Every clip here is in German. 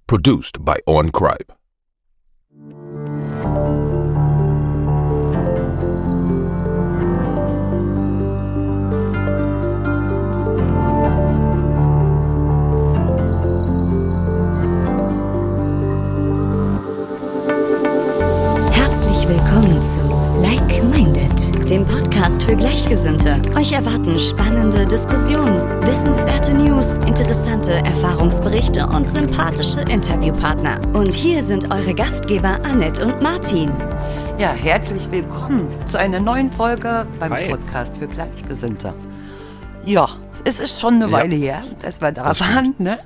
Produced by On Cripe. Willkommen zu Like Minded, dem Podcast für Gleichgesinnte. Euch erwarten spannende Diskussionen, wissenswerte News, interessante Erfahrungsberichte und sympathische Interviewpartner. Und hier sind eure Gastgeber Annette und Martin. Ja, herzlich willkommen zu einer neuen Folge beim Podcast für Gleichgesinnte. Ja, es ist schon eine Weile her, dass wir da waren, ne?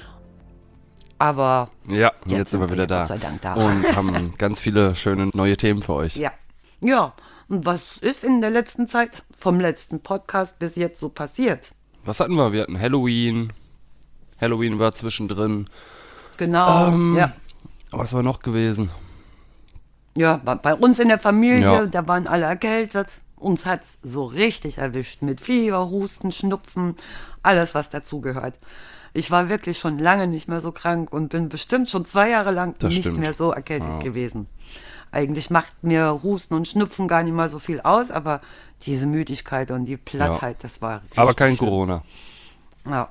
Aber ja, jetzt sind wir wieder da. Gott sei Dank da. Und haben ganz viele schöne neue Themen für euch. Ja, und was ist in der letzten Zeit vom letzten Podcast bis jetzt so passiert? Was hatten wir? Wir hatten Halloween. Halloween war zwischendrin. Genau, ja. Was war noch gewesen? Ja, bei uns in der Familie, da waren alle erkältet. Uns hat es so richtig erwischt mit Fieber, Husten, Schnupfen, alles, was dazugehört. Ich war wirklich schon lange nicht mehr so krank und bin bestimmt schon 2 Jahre lang mehr so erkältet gewesen. Eigentlich macht mir Husten und Schnupfen gar nicht mal so viel aus, aber diese Müdigkeit und die Plattheit, das war richtig aber kein schlimm. Corona. Ja.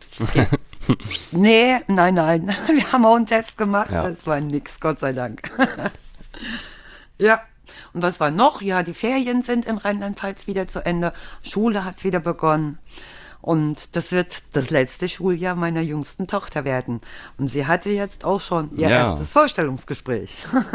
Nein. Wir haben auch einen Test gemacht, das war nix, Gott sei Dank. Ja. Und was war noch? Ja, die Ferien sind in Rheinland-Pfalz wieder zu Ende. Schule hat wieder begonnen. Und das wird das letzte Schuljahr meiner jüngsten Tochter werden. Und sie hatte jetzt auch schon ihr erstes Vorstellungsgespräch.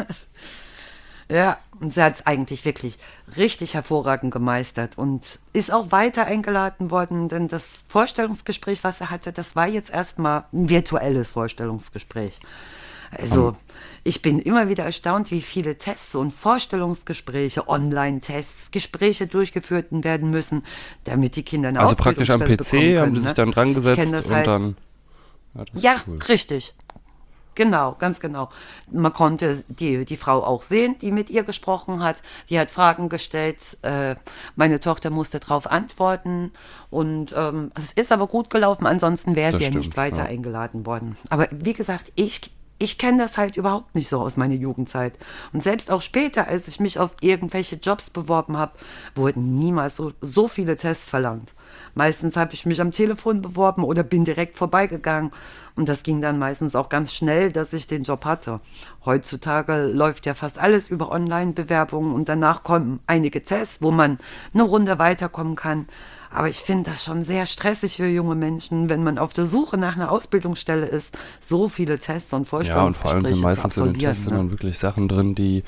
Ja, und sie hat es eigentlich wirklich richtig hervorragend gemeistert und ist auch weiter eingeladen worden, denn das Vorstellungsgespräch, was sie hatte, das war jetzt erstmal ein virtuelles Vorstellungsgespräch. Also ich bin immer wieder erstaunt, wie viele Tests und Vorstellungsgespräche, Online-Tests, Gespräche durchgeführt werden müssen, damit die Kinder eine Also praktisch am PC können, haben die sich dann dran gesetzt und halt. dann... Ja, cool. Richtig. Genau, ganz genau. Man konnte die Frau auch sehen, die mit ihr gesprochen hat. Die hat Fragen gestellt. Meine Tochter musste darauf antworten. Und es ist aber gut gelaufen. Ansonsten wäre sie ja nicht weiter eingeladen worden. Aber wie gesagt, ich kenne das halt überhaupt nicht so aus meiner Jugendzeit. Und selbst auch später, als ich mich auf irgendwelche Jobs beworben habe, wurden niemals so viele Tests verlangt. Meistens habe ich mich am Telefon beworben oder bin direkt vorbeigegangen. Und das ging dann meistens auch ganz schnell, dass ich den Job hatte. Heutzutage läuft ja fast alles über Online-Bewerbungen und danach kommen einige Tests, wo man eine Runde weiterkommen kann. Aber ich finde das schon sehr stressig für junge Menschen, wenn man auf der Suche nach einer Ausbildungsstelle ist, so viele Tests und Vorstellungsgespräche zu absolvieren. Ja, und vor allem sind meistens in den Tests dann wirklich Sachen drin, die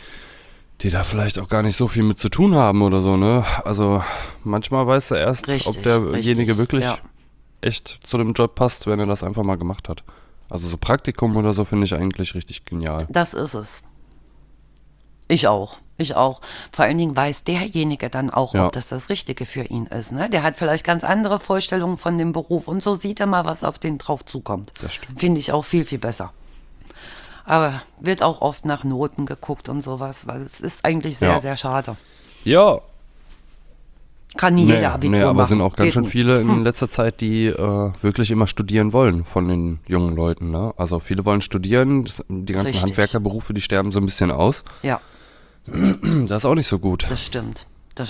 da vielleicht auch gar nicht so viel mit zu tun haben oder so, ne? Also manchmal weißt du erst, ob derjenige wirklich echt zu dem Job passt, wenn er das einfach mal gemacht hat. Also so Praktikum oder so finde ich eigentlich richtig genial. Das ist es. Ich auch. Vor allen Dingen weiß derjenige dann auch, ob das Richtige für ihn ist. Ne? Der hat vielleicht ganz andere Vorstellungen von dem Beruf und so sieht er mal, was auf den drauf zukommt. Das stimmt. Finde ich auch viel, viel besser. Aber wird auch oft nach Noten geguckt und sowas, weil es ist eigentlich sehr, sehr schade. Ja. Kann nie jeder Abitur machen. Aber es sind auch ganz schön viele in letzter Zeit, die wirklich immer studieren wollen von den jungen Leuten. Ne? Also viele wollen studieren, die ganzen Handwerkerberufe, die sterben so ein bisschen aus. Ja. Das ist auch nicht so gut. Das stimmt.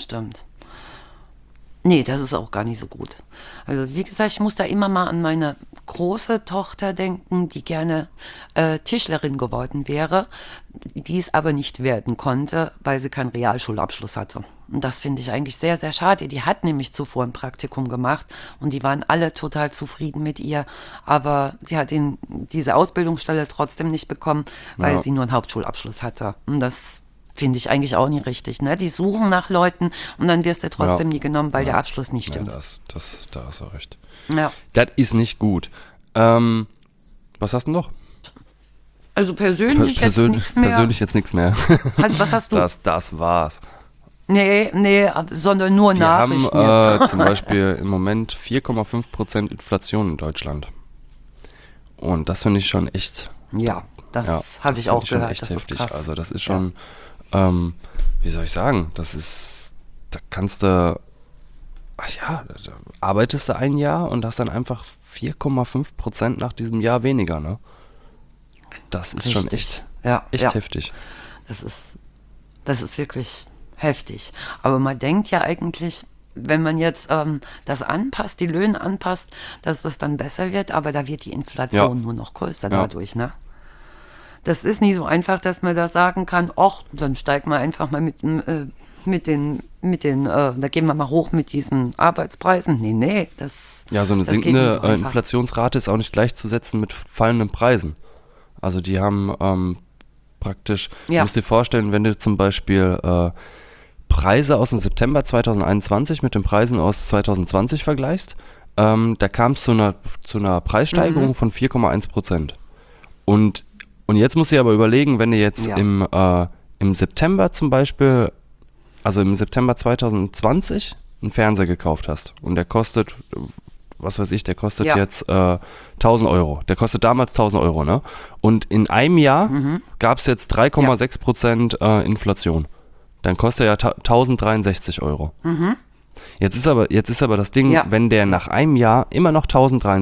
Nee, das ist auch gar nicht so gut. Also wie gesagt, ich muss da immer mal an meine große Tochter denken, die gerne Tischlerin geworden wäre, die es aber nicht werden konnte, weil sie keinen Realschulabschluss hatte. Und das finde ich eigentlich sehr, sehr schade. Die hat nämlich zuvor ein Praktikum gemacht und die waren alle total zufrieden mit ihr, aber die hat diese Ausbildungsstelle trotzdem nicht bekommen, weil sie nur einen Hauptschulabschluss hatte. Und das finde ich eigentlich auch nicht richtig. Ne? Die suchen nach Leuten und dann wirst du trotzdem nie genommen, weil der Abschluss nicht stimmt. Ja, da hast du recht. Ja. Das ist nicht gut. Was hast du noch? Also persönlich jetzt nichts mehr. Persönlich jetzt nichts mehr. Also, was hast du? Das war's. Nee, sondern nur Nachrichten. Wir haben zum Beispiel im Moment 4,5% Inflation in Deutschland. Und das finde ich schon echt... Ja, das habe ich auch gehört. Echt das heftig. ist krass. Also das ist schon... wie soll ich sagen, da kannst du, da arbeitest du ein Jahr und hast dann einfach 4,5% nach diesem Jahr weniger, ne? Das ist schon echt heftig. Das ist wirklich heftig. Aber man denkt ja eigentlich, wenn man jetzt das anpasst, die Löhne anpasst, dass das dann besser wird, aber da wird die Inflation nur noch größer dadurch, ne? Das ist nie so einfach, dass man da sagen kann, ach, dann steigen wir einfach mal da gehen wir mal hoch mit diesen Arbeitspreisen. Nee, das so eine sinkende Inflationsrate ist auch nicht gleichzusetzen mit fallenden Preisen. Also die haben praktisch, du musst dir vorstellen, wenn du zum Beispiel Preise aus dem September 2021 mit den Preisen aus 2020 vergleichst, da kam es zu einer Preissteigerung von 4,1%. Und jetzt musst du dir aber überlegen, wenn du jetzt im September zum Beispiel, also im September 2020 einen Fernseher gekauft hast und der kostet, was weiß ich, der kostet jetzt 1.000 Euro. Der kostet damals 1.000 Euro, ne? Und in einem Jahr gab es jetzt 3,6% Inflation. Dann kostet er ja 1.063 Euro. Jetzt ist aber das Ding, wenn der nach einem Jahr immer noch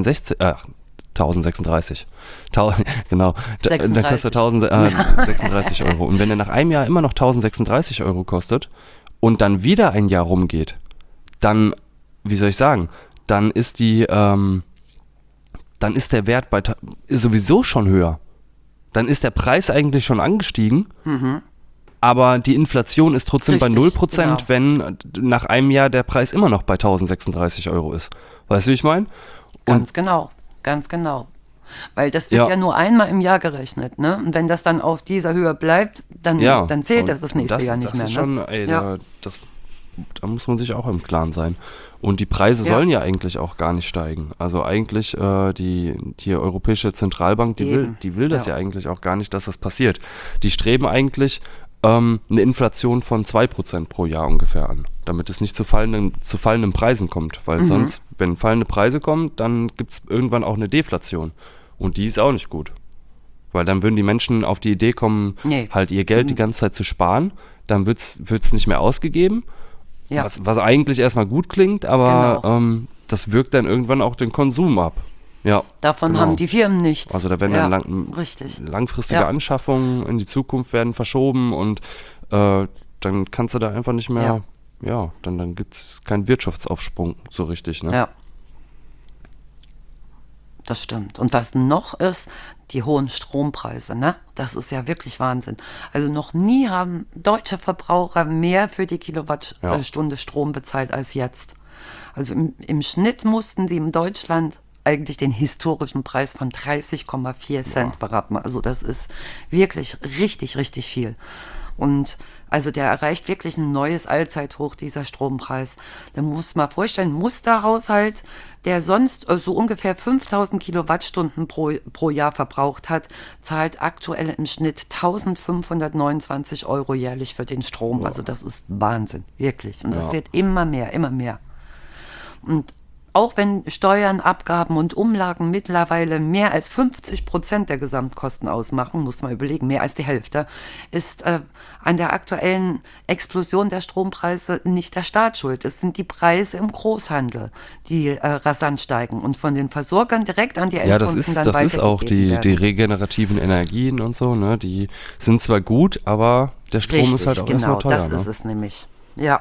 1.036. Genau. Dann kostet 1.036 Euro. Und wenn er nach einem Jahr immer noch 1.036 Euro kostet und dann wieder ein Jahr rumgeht, dann, wie soll ich sagen, dann ist der Wert ist sowieso schon höher. Dann ist der Preis eigentlich schon angestiegen, aber die Inflation ist trotzdem bei 0%, wenn nach einem Jahr der Preis immer noch bei 1.036 Euro ist. Weißt du, wie ich meine? Ganz genau. Weil das wird ja nur einmal im Jahr gerechnet, ne? Und wenn das dann auf dieser Höhe bleibt, dann zählt das nächste Jahr nicht mehr. Das ist schon, da muss man sich auch im Klaren sein. Und die Preise sollen ja eigentlich auch gar nicht steigen. Also eigentlich die Europäische Zentralbank, die will das ja eigentlich auch gar nicht, dass das passiert. Die streben eigentlich eine Inflation von 2% pro Jahr ungefähr an, damit es nicht zu fallenden Preisen kommt. Weil sonst, wenn fallende Preise kommen, dann gibt es irgendwann auch eine Deflation. Und die ist auch nicht gut. Weil dann würden die Menschen auf die Idee kommen, halt ihr Geld die ganze Zeit zu sparen. Dann wird's nicht mehr ausgegeben. Ja. Was eigentlich erstmal gut klingt, aber das wirkt dann irgendwann auch den Konsum ab. Ja, davon haben die Firmen nichts. Also da werden dann langfristige Anschaffungen in die Zukunft werden verschoben und dann kannst du da einfach nicht mehr, dann gibt es keinen Wirtschaftsaufsprung so richtig. Ne? Ja, das stimmt. Und was noch ist, die hohen Strompreise, ne? Das ist ja wirklich Wahnsinn. Also noch nie haben deutsche Verbraucher mehr für die Kilowattstunde Strom bezahlt als jetzt. Also im Schnitt mussten sie in Deutschland eigentlich den historischen Preis von 30,4 Cent berappen. Also das ist wirklich richtig, richtig viel. Und also der erreicht wirklich ein neues Allzeithoch, dieser Strompreis. Da muss man vorstellen, Musterhaushalt, der sonst so ungefähr 5.000 Kilowattstunden pro Jahr verbraucht hat, zahlt aktuell im Schnitt 1.529 Euro jährlich für den Strom. Also das ist Wahnsinn, wirklich. Und das wird immer mehr, immer mehr. Und auch wenn Steuern, Abgaben und Umlagen mittlerweile mehr als 50% der Gesamtkosten ausmachen, muss man überlegen, mehr als die Hälfte, ist an der aktuellen Explosion der Strompreise nicht der Staat schuld. Es sind die Preise im Großhandel, die rasant steigen und von den Versorgern direkt an die Endkunden dann das ist auch die regenerativen Energien und so, ne? Die sind zwar gut, aber der Strom ist halt auch erstmal teuer. Genau, das ist es nämlich. Ja.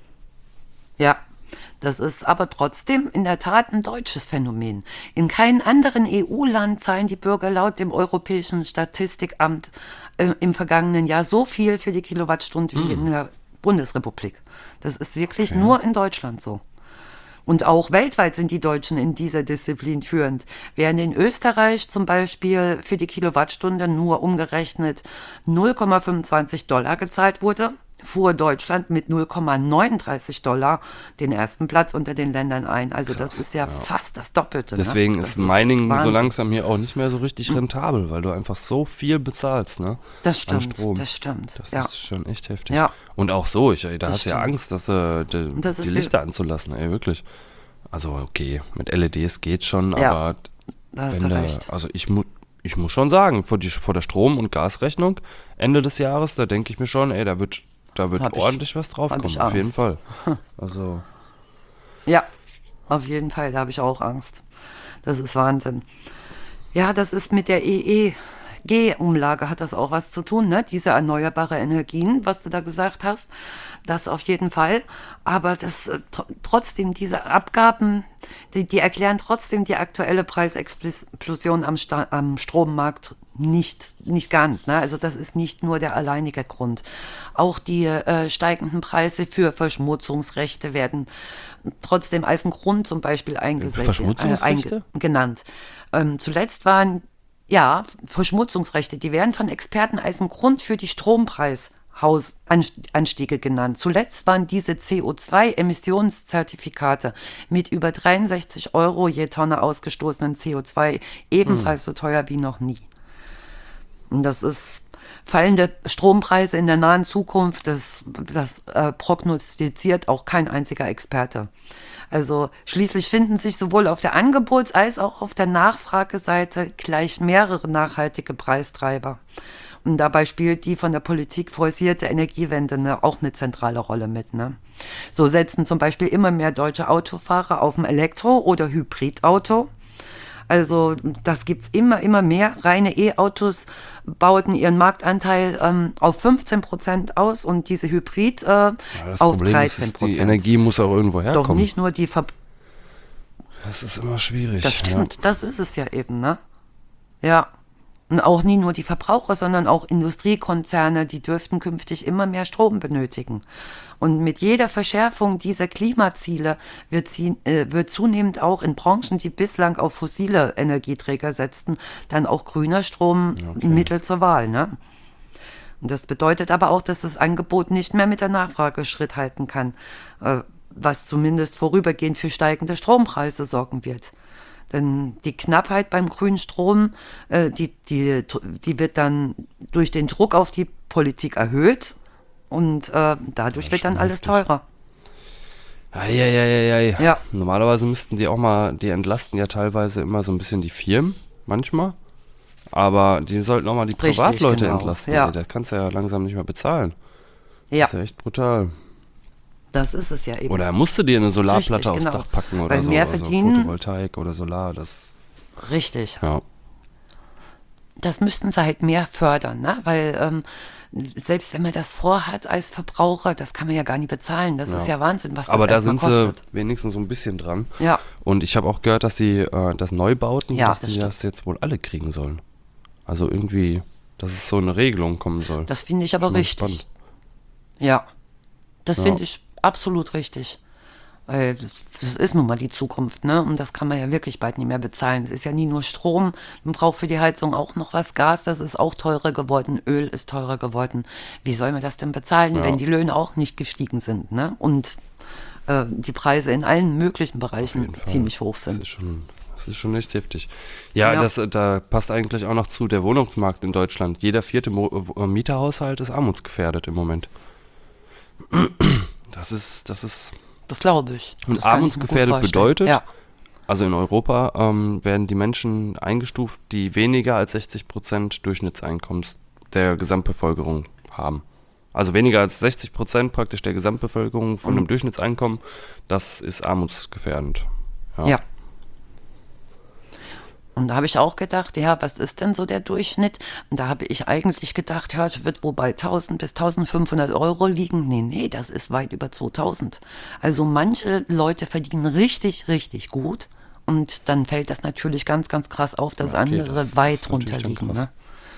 Das ist aber trotzdem in der Tat ein deutsches Phänomen. In keinem anderen EU-Land zahlen die Bürger laut dem Europäischen Statistikamt im vergangenen Jahr so viel für die Kilowattstunde wie in der Bundesrepublik. Das ist wirklich nur in Deutschland so. Und auch weltweit sind die Deutschen in dieser Disziplin führend. Während in Österreich zum Beispiel für die Kilowattstunde nur umgerechnet $0,25 gezahlt wurde, fuhr Deutschland mit $0,39 den ersten Platz unter den Ländern ein. Also krass, das ist ja fast das Doppelte. Deswegen ne? ist Mining so langsam hier auch nicht mehr so richtig rentabel, weil du einfach so viel bezahlst. Ne? Das stimmt, das stimmt. Das ist schon echt heftig. Ja. Und auch so, da hast du ja Angst, die Lichter anzulassen, ey, wirklich. Also okay, mit LEDs geht's schon, aber da hast du recht. Also ich muss schon sagen, vor der Strom- und Gasrechnung Ende des Jahres, da denke ich mir schon, ey, da wird ordentlich was draufkommen, auf jeden Fall. Also. Ja, auf jeden Fall, da habe ich auch Angst. Das ist Wahnsinn. Ja, das ist mit der EE EEG-Umlage hat das auch was zu tun, ne? Diese erneuerbare Energien, was du da gesagt hast, das auf jeden Fall. Aber das trotzdem, diese Abgaben, die erklären trotzdem die aktuelle Preisexplosion am Strommarkt nicht ganz. Ne? Also das ist nicht nur der alleinige Grund. Auch die steigenden Preise für Verschmutzungsrechte werden trotzdem als ein Grund zum Beispiel genannt. Zuletzt waren Verschmutzungsrechte, die werden von Experten als ein Grund für die Strompreisanstiege genannt. Zuletzt waren diese CO2-Emissionszertifikate mit über 63 € je Tonne ausgestoßenen CO2 ebenfalls so teuer wie noch nie. Und das ist fallende Strompreise in der nahen Zukunft, das prognostiziert auch kein einziger Experte. Also schließlich finden sich sowohl auf der Angebots- als auch auf der Nachfrageseite gleich mehrere nachhaltige Preistreiber. Und dabei spielt die von der Politik forcierte Energiewende auch eine zentrale Rolle mit. Ne? So setzen zum Beispiel immer mehr deutsche Autofahrer auf ein Elektro- oder Hybridauto. Also das gibt es immer mehr. Reine E-Autos bauten ihren Marktanteil auf 15% aus und diese Hybrid auf 13%. Die Energie muss auch irgendwo herkommen. Doch nicht nur die Das ist immer schwierig. Das stimmt, das ist es ja eben, ne? Ja. Und auch nie nur die Verbraucher, sondern auch Industriekonzerne, die dürften künftig immer mehr Strom benötigen. Und mit jeder Verschärfung dieser Klimaziele wird zunehmend auch in Branchen, die bislang auf fossile Energieträger setzten, dann auch grüner Strom ein Mittel zur Wahl. Ne? Und das bedeutet aber auch, dass das Angebot nicht mehr mit der Nachfrage Schritt halten kann, was zumindest vorübergehend für steigende Strompreise sorgen wird. Denn die Knappheit beim grünen Strom, die wird dann durch den Druck auf die Politik erhöht und dadurch wird dann alles teurer. Ja. Normalerweise müssten die entlasten ja teilweise immer so ein bisschen die Firmen, manchmal. Aber die sollten auch mal die Privatleute entlasten. Ja. Da kannst du ja langsam nicht mehr bezahlen. Ja. Das ist ja echt brutal. Das ist es ja eben. Oder musst du dir eine Solarplatte aufs Dach packen oder so. Mehr verdienen, Photovoltaik oder Solar. Richtig. Ja. Das müssten sie halt mehr fördern, ne? Weil selbst wenn man das vorhat als Verbraucher, das kann man ja gar nicht bezahlen. Das ist ja Wahnsinn, was das Aber da sind sie wenigstens so ein bisschen dran. Ja. Und ich habe auch gehört, dass die das Neubauten, dass die das jetzt wohl alle kriegen sollen. Also irgendwie, dass es so eine Regelung kommen soll. Das finde ich aber richtig. Spannend. Ja, das finde ich absolut richtig. Weil das ist nun mal die Zukunft, ne? Und das kann man ja wirklich bald nicht mehr bezahlen. Es ist ja nie nur Strom, man braucht für die Heizung auch noch was. Gas, das ist auch teurer geworden, Öl ist teurer geworden. Wie soll man das denn bezahlen, wenn die Löhne auch nicht gestiegen sind, ne? Und die Preise in allen möglichen Bereichen ziemlich hoch sind. Das ist schon echt heftig. Ja, da passt eigentlich auch noch zu der Wohnungsmarkt in Deutschland. Jeder 4. Mieterhaushalt ist armutsgefährdet im Moment. Das glaube ich. Und armutsgefährdet bedeutet, also in Europa werden die Menschen eingestuft, die weniger als 60% Durchschnittseinkommens der Gesamtbevölkerung haben. Also weniger als 60% praktisch der Gesamtbevölkerung von einem Durchschnittseinkommen, das ist armutsgefährdend. Ja. Und da habe ich auch gedacht, was ist denn so der Durchschnitt? Und da habe ich eigentlich gedacht, das wird wohl bei 1.000 bis 1.500 € liegen. Nee, das ist weit über 2.000. Also manche Leute verdienen richtig, richtig gut. Und dann fällt das natürlich ganz, ganz krass auf, dass andere weit drunter liegen. Ne?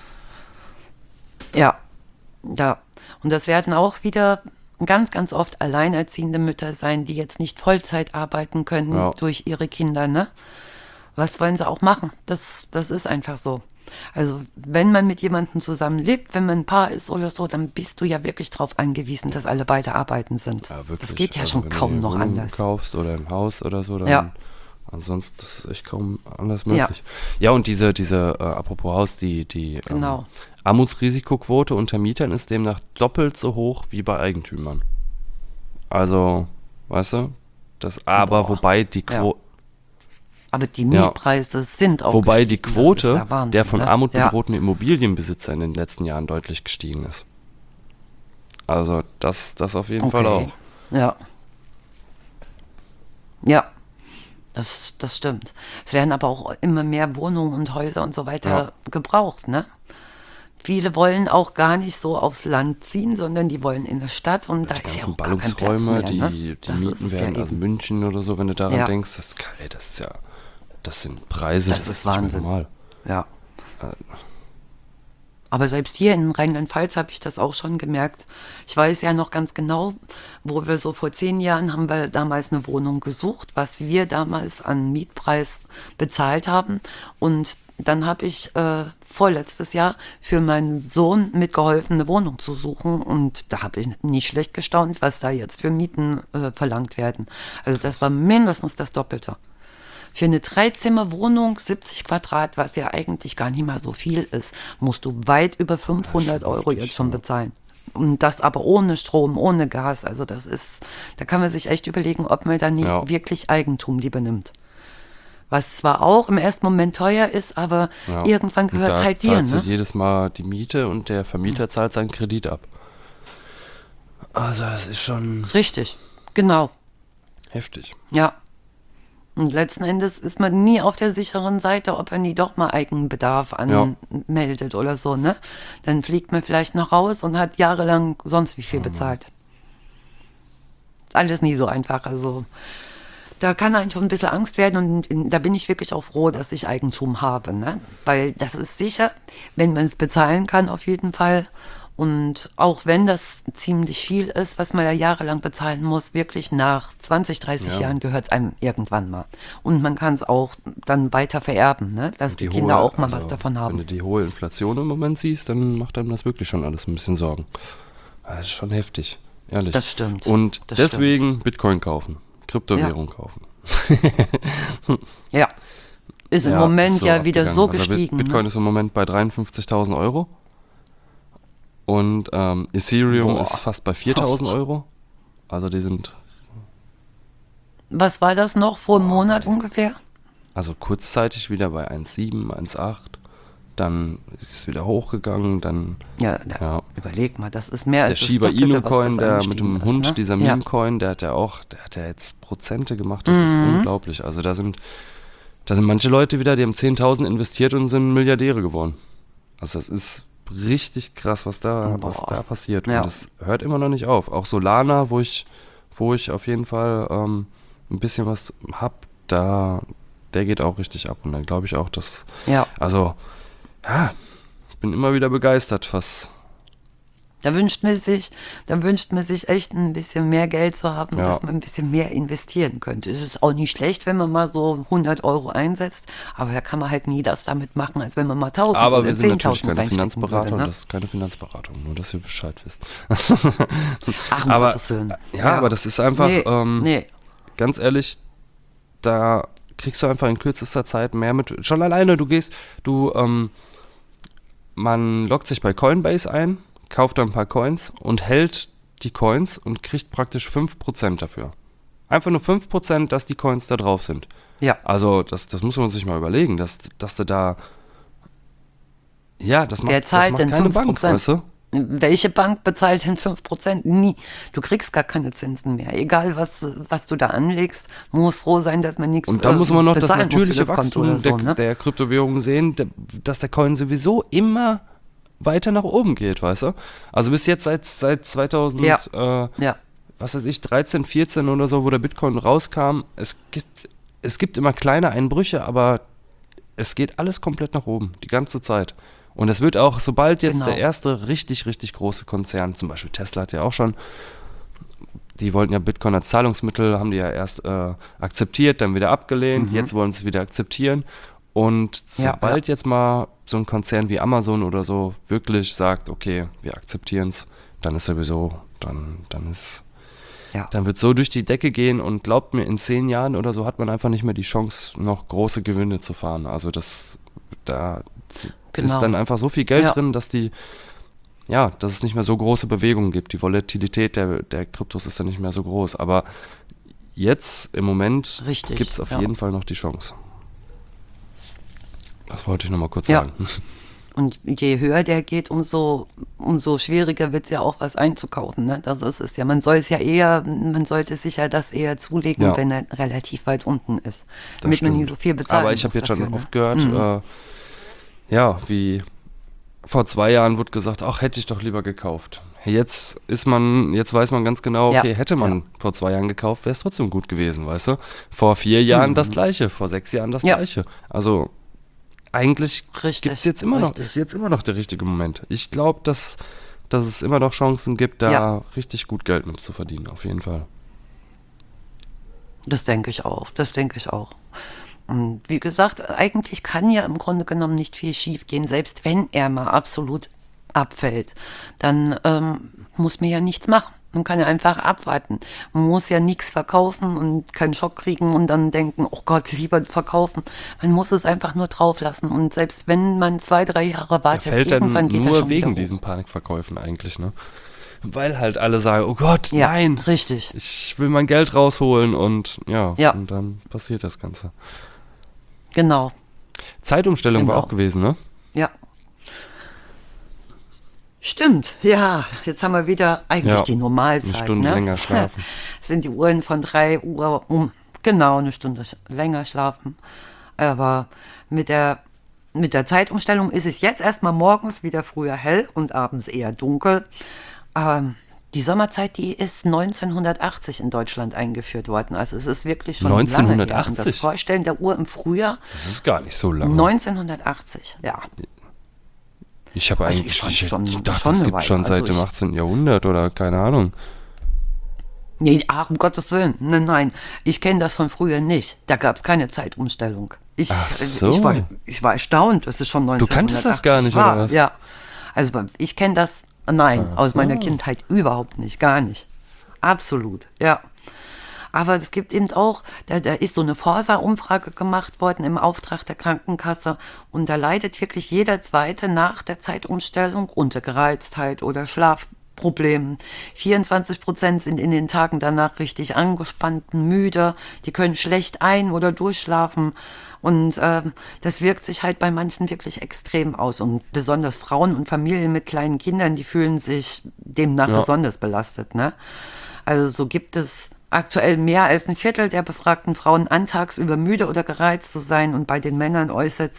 Ja. Und das werden auch wieder ganz, ganz oft alleinerziehende Mütter sein, die jetzt nicht Vollzeit arbeiten können durch ihre Kinder, ne? Was wollen sie auch machen? Das ist einfach so. Also wenn man mit jemandem zusammenlebt, wenn man ein Paar ist oder so, dann bist du ja wirklich darauf angewiesen, dass alle beide arbeiten sind. Ja, wirklich. Das geht ja schon kaum noch anders. Wenn du kaufst oder ein Haus oder so, dann ansonsten ist es echt kaum anders möglich. Ja, und diese apropos Haus, die Armutsrisikoquote unter Mietern ist demnach doppelt so hoch wie bei Eigentümern. Also, weißt du, wobei die Quote... Aber die Mietpreise sind auch Wobei die Quote der von Armut bedrohten Immobilienbesitzer in den letzten Jahren deutlich gestiegen ist. Also das auf jeden Fall auch. Ja. Das stimmt. Es werden aber auch immer mehr Wohnungen und Häuser und so weiter gebraucht, ne? Viele wollen auch gar nicht so aufs Land ziehen, sondern die wollen in der Stadt und da ist ja auch gar kein Platz mehr, die Mieten werden, also München oder so, wenn du daran denkst, das sind Preise, das ist Wahnsinn. Normal. Ja. Aber selbst hier in Rheinland-Pfalz habe ich das auch schon gemerkt. Ich weiß ja noch ganz genau, wo wir so vor 10 Jahren haben wir damals eine Wohnung gesucht, was wir damals an Mietpreis bezahlt haben. Und dann habe ich vorletztes Jahr für meinen Sohn mitgeholfen, eine Wohnung zu suchen. Und da habe ich nicht schlecht gestaunt, was da jetzt für Mieten verlangt werden. Also das war mindestens das Doppelte. Für eine 3-Zimmer-Wohnung, 70 Quadrat, was ja eigentlich gar nicht mal so viel ist, musst du weit über 500 Euro jetzt schon bezahlen. Und das aber ohne Strom, ohne Gas. Also das ist, da kann man sich echt überlegen, ob man da nicht wirklich Eigentum lieber nimmt. Was zwar auch im ersten Moment teuer ist, aber irgendwann gehört es halt dir. Da zahlt jedes Mal die Miete und der Vermieter zahlt seinen Kredit ab. Also das ist schon... Richtig, genau. Heftig. Ja. Und letzten Endes ist man nie auf der sicheren Seite, ob er nie doch mal Eigenbedarf anmeldet oder so, ne? Dann fliegt man vielleicht noch raus und hat jahrelang sonst wie viel bezahlt. Alles nie so einfach, also da kann einem schon ein bisschen Angst werden und da bin ich wirklich auch froh, dass ich Eigentum habe, ne? Weil das ist sicher, wenn man es bezahlen kann auf jeden Fall. Und auch wenn das ziemlich viel ist, was man ja jahrelang bezahlen muss, wirklich nach 20, 30 Jahren gehört es einem irgendwann mal. Und man kann es auch dann weiter vererben, ne? Dass die Kinder auch mal was davon haben. Wenn du die hohe Inflation im Moment siehst, dann macht einem das wirklich schon alles ein bisschen Sorgen. Das ist schon heftig, ehrlich. Das stimmt. Und deswegen Bitcoin kaufen, Kryptowährung kaufen. Ja, ist im Moment so ja wieder so gestiegen. Bitcoin ist im Moment bei 53.000 Euro. Und Ethereum ist fast bei 4.000 Euro. Also die sind... Was war das noch vor einem Monat ungefähr? Also kurzzeitig wieder bei 1,7, 1,8. Dann ist es wieder hochgegangen. Dann überleg mal, das ist mehr als der Shiba Inu-Coin, der mit dem Hund, ne? Dieser Meme-Coin, der hat ja jetzt Prozente gemacht. Das ist unglaublich. Also da sind manche Leute wieder, die haben 10.000 investiert und sind Milliardäre geworden. Also das ist richtig krass, was da passiert. Ja. Und das hört immer noch nicht auf. Auch Solana, wo ich auf jeden Fall ein bisschen was habe, der geht auch richtig ab. Und dann glaube ich auch, dass... Ja. Also, ich bin immer wieder begeistert, was... Da wünscht man sich echt ein bisschen mehr Geld zu haben, dass man ein bisschen mehr investieren könnte. Es ist auch nicht schlecht, wenn man mal so 100 Euro einsetzt, aber da kann man halt nie das damit machen, als wenn man mal 1.000 aber oder 10.000 wir sind natürlich keine Finanzberatung, würde, ne? Das ist keine Finanzberatung, nur dass ihr Bescheid wisst. Ach, um Gottes Willen. Ja, aber das ist einfach, ganz ehrlich, da kriegst du einfach in kürzester Zeit mehr mit. Schon alleine, man loggt sich bei Coinbase ein, kauft da ein paar Coins und hält die Coins und kriegt praktisch 5% dafür. Einfach nur 5%, dass die Coins da drauf sind. Ja. Also das muss man sich mal überlegen, dass du da... Ja, das macht keine 5%? Bank, weißt du? Welche Bank bezahlt denn 5%? Nie. Du kriegst gar keine Zinsen mehr. Egal, was du da anlegst, muss froh sein, dass man nichts bezahlen muss. Und dann muss man noch das natürliche das Wachstum so, ne? der Kryptowährungen sehen, dass der Coin sowieso immer weiter nach oben geht, weißt du? Also bis jetzt seit 2000, was weiß ich, 13, 14 oder so, wo der Bitcoin rauskam, es gibt immer kleine Einbrüche, aber es geht alles komplett nach oben, die ganze Zeit. Und es wird auch, sobald jetzt der erste richtig, richtig große Konzern, zum Beispiel Tesla hat ja auch schon, die wollten ja Bitcoin als Zahlungsmittel, haben die ja erst akzeptiert, dann wieder abgelehnt, jetzt wollen sie es wieder akzeptieren. Und sobald jetzt mal so ein Konzern wie Amazon oder so wirklich sagt, okay, wir akzeptieren es, dann ist sowieso, dann wird so durch die Decke gehen und glaubt mir, in 10 Jahren oder so hat man einfach nicht mehr die Chance, noch große Gewinne zu fahren. Also ist dann einfach so viel Geld drin, dass dass es nicht mehr so große Bewegungen gibt. Die Volatilität der Kryptos ist dann nicht mehr so groß. Aber jetzt im Moment gibt es auf jeden Fall noch die Chance. Das wollte ich nochmal kurz sagen. Und je höher der geht, umso schwieriger wird es ja auch, was einzukaufen. Ne? Das ist es ja. Man sollte sich ja das eher zulegen, wenn er relativ weit unten ist. Damit man nie so viel bezahlen muss. Aber ich habe jetzt schon oft gehört, wie vor 2 Jahren wurde gesagt, ach, hätte ich doch lieber gekauft. Jetzt weiß man ganz genau, okay, hätte man vor 2 Jahren gekauft, wäre es trotzdem gut gewesen, weißt du? Vor 4 Jahren das Gleiche, vor 6 Jahren das Gleiche. Also eigentlich ist jetzt immer noch der richtige Moment. Ich glaube, dass es immer noch Chancen gibt, da richtig gut Geld mit zu verdienen, auf jeden Fall. Das denke ich auch. Und wie gesagt, eigentlich kann ja im Grunde genommen nicht viel schief gehen, selbst wenn er mal absolut abfällt. Dann muss man ja nichts machen. Man kann ja einfach abwarten. Man muss ja nichts verkaufen und keinen Schock kriegen und dann denken, oh Gott, lieber verkaufen. Man muss es einfach nur drauf lassen. Und selbst wenn man 2-3 Jahre wartet, irgendwann geht er schon wieder hoch. Nur wegen diesen Panikverkäufen eigentlich, ne? Weil halt alle sagen, oh Gott, nein. Richtig. Ich will mein Geld rausholen und und dann passiert das Ganze. Genau. Zeitumstellung war auch gewesen, ne? Ja. Stimmt, ja. Jetzt haben wir wieder eigentlich die Normalzeit. Eine Stunde länger schlafen. Sind die Uhren von 3 Uhr eine Stunde länger schlafen. Aber mit der Zeitumstellung ist es jetzt erstmal morgens wieder früher hell und abends eher dunkel. Die Sommerzeit, die ist 1980 in Deutschland eingeführt worden. Also es ist wirklich schon 1980? lange her. Das Vorstellen der Uhr im Frühjahr. Das ist gar nicht so lange. 1980, ja. Ich habe eigentlich ich dachte, das gibt schon seit dem 18. Jahrhundert oder keine Ahnung. Nee, um Gottes Willen. Nein. Ich kenne das von früher nicht. Da gab es keine Zeitumstellung. Ach so. Ich war erstaunt, das ist schon 1980. Du kanntest das gar nicht, oder was? Ja. Also ich kenne das, aus meiner Kindheit überhaupt nicht, gar nicht. Absolut, ja. Aber es gibt eben auch, da ist so eine Forsa-Umfrage gemacht worden im Auftrag der Krankenkasse und da leidet wirklich jeder Zweite nach der Zeitumstellung unter Gereiztheit oder Schlafproblemen. 24% sind in den Tagen danach richtig angespannt, müde, die können schlecht ein- oder durchschlafen und das wirkt sich halt bei manchen wirklich extrem aus und besonders Frauen und Familien mit kleinen Kindern, die fühlen sich demnach besonders belastet, ne? Also so gibt es aktuell mehr als ein Viertel der befragten Frauen tagsüber müde oder gereizt zu sein und bei den Männern äußert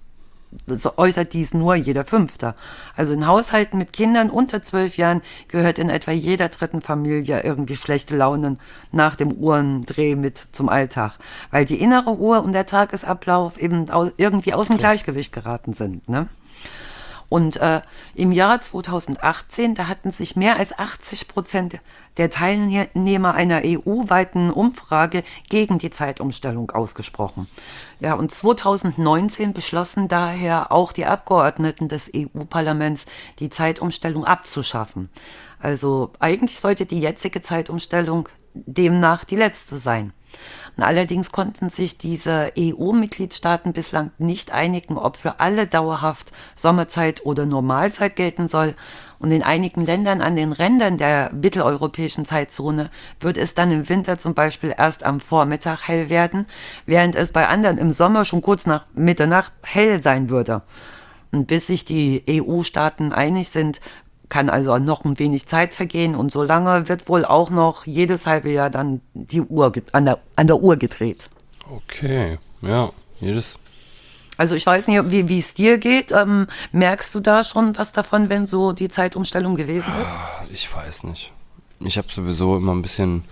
dies nur jeder Fünfte. Also in Haushalten mit Kindern unter 12 Jahren gehört in etwa jeder dritten Familie irgendwie schlechte Laune nach dem Uhrendreh mit zum Alltag, weil die innere Uhr und der Tagesablauf eben irgendwie aus dem Gleichgewicht geraten sind, ne? Und im Jahr 2018, da hatten sich mehr als 80% der Teilnehmer einer EU-weiten Umfrage gegen die Zeitumstellung ausgesprochen. Ja, und 2019 beschlossen daher auch die Abgeordneten des EU-Parlaments, die Zeitumstellung abzuschaffen. Also eigentlich sollte die jetzige Zeitumstellung demnach die letzte sein. Allerdings konnten sich diese EU-Mitgliedstaaten bislang nicht einigen, ob für alle dauerhaft Sommerzeit oder Normalzeit gelten soll. Und in einigen Ländern an den Rändern der mitteleuropäischen Zeitzone wird es dann im Winter zum Beispiel erst am Vormittag hell werden, während es bei anderen im Sommer schon kurz nach Mitternacht hell sein würde. Und bis sich die EU-Staaten einig sind, kann also noch ein wenig Zeit vergehen und so lange wird wohl auch noch jedes halbe Jahr dann die Uhr an der Uhr gedreht. Okay, ja, Also ich weiß nicht, wie es dir geht. Merkst du da schon was davon, wenn so die Zeitumstellung gewesen ist? Ich weiß nicht. Ich habe sowieso immer ein bisschen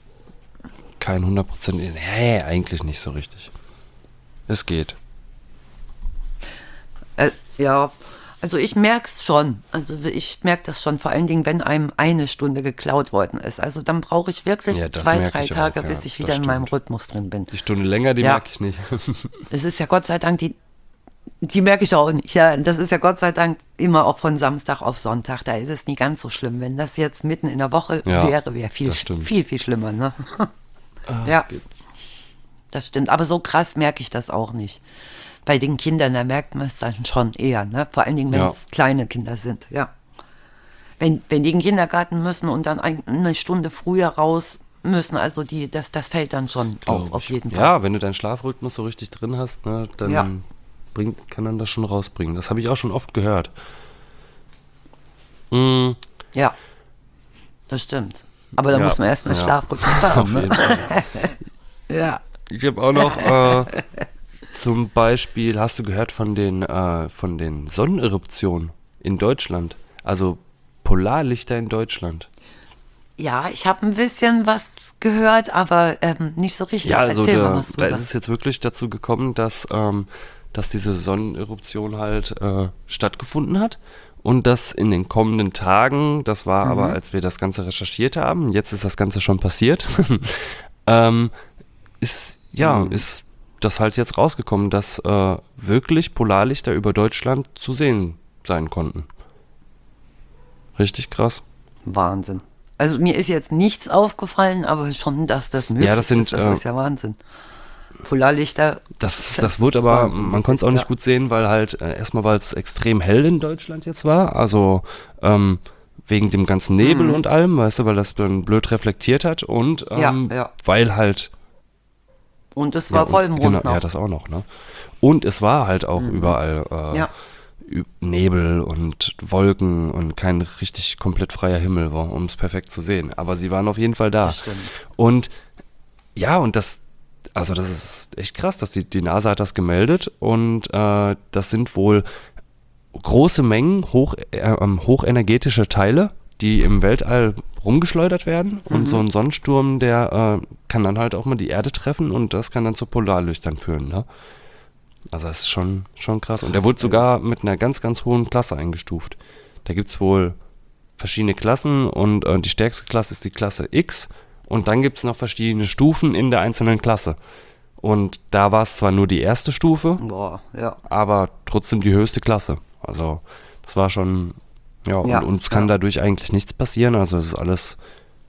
kein 100%. Nee, eigentlich nicht so richtig. Es geht. Ja. Also ich merke es schon. Also ich merke das schon, vor allen Dingen, wenn einem eine Stunde geklaut worden ist. Also dann brauche ich wirklich 2-3 Tage, bis ich wieder in meinem Rhythmus drin bin. Die Stunde länger, die merke ich nicht. Es ist ja Gott sei Dank, die merke ich auch nicht. Ja, das ist ja Gott sei Dank immer auch von Samstag auf Sonntag. Da ist es nie ganz so schlimm. Wenn das jetzt mitten in der Woche wäre viel schlimmer. Ne? Ja, das stimmt. Aber so krass merke ich das auch nicht. Bei den Kindern, da merkt man es dann schon eher, ne? Vor allen Dingen, wenn es kleine Kinder sind, ja. Wenn die in den Kindergarten müssen und dann eine Stunde früher raus müssen, also das fällt dann schon auf jeden Fall. Ja, wenn du deinen Schlafrhythmus so richtig drin hast, ne, dann kann dann das schon rausbringen. Das habe ich auch schon oft gehört. Ja, das stimmt. Aber da muss man erstmal Schlafrhythmus haben. Auf jeden Fall. Ja. Ich habe auch noch zum Beispiel, hast du gehört von den Sonneneruptionen in Deutschland? Also Polarlichter in Deutschland. Ja, ich habe ein bisschen was gehört, aber nicht so richtig. Ja, also Erzähl mal was drüber. da ist es jetzt wirklich dazu gekommen, dass diese Sonneneruption halt stattgefunden hat. Und das in den kommenden Tagen, das war aber, als wir das Ganze recherchiert haben, jetzt ist das Ganze schon passiert, ist das halt jetzt rausgekommen, dass wirklich Polarlichter über Deutschland zu sehen sein konnten. Richtig krass. Wahnsinn. Also mir ist jetzt nichts aufgefallen, aber schon, dass das möglich ist, das ist ja Wahnsinn. Polarlichter. Das wurde aber, man konnte es auch nicht gut sehen, weil halt erstmal, weil es extrem hell in Deutschland jetzt war, also wegen dem ganzen Nebel und allem, weißt du, weil das dann blöd reflektiert hat und weil halt. Und es war Vollmond genau, noch. Ja, das auch noch, ne? Und es war halt auch überall Nebel und Wolken und kein richtig komplett freier Himmel war, um es perfekt zu sehen. Aber sie waren auf jeden Fall da. Das stimmt. Und ja, und das ist echt krass, dass die NASA hat das gemeldet und das sind wohl große Mengen hochenergetische Teile, die im Weltall rumgeschleudert werden und so ein Sonnensturm, der kann dann halt auch mal die Erde treffen und das kann dann zu Polarlichtern führen, ne? Also das ist schon krass. Und der wurde sogar mit einer ganz, ganz hohen Klasse eingestuft. Da gibt es wohl verschiedene Klassen und die stärkste Klasse ist die Klasse X und dann gibt es noch verschiedene Stufen in der einzelnen Klasse. Und da war es zwar nur die erste Stufe, aber trotzdem die höchste Klasse. Also das war schon, und es kann dadurch eigentlich nichts passieren. Also es ist alles,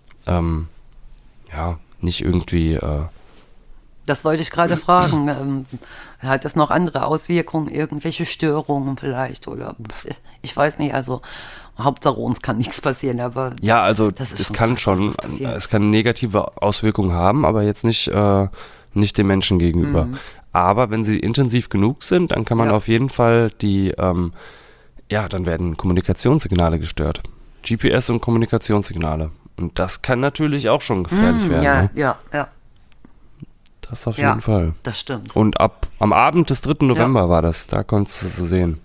nicht irgendwie... Das wollte ich gerade fragen. Hat das noch andere Auswirkungen, irgendwelche Störungen vielleicht? Oder ich weiß nicht, also Hauptsache uns kann nichts passieren, aber ja, also das ist es kann es kann negative Auswirkungen haben, aber jetzt nicht dem Menschen gegenüber. Aber wenn sie intensiv genug sind, dann kann man auf jeden Fall dann werden Kommunikationssignale gestört. GPS und Kommunikationssignale. Und das kann natürlich auch schon gefährlich werden. Ja. Das auf jeden Fall. Das stimmt. Und am Abend des 3. November war das, da konntest du es sehen.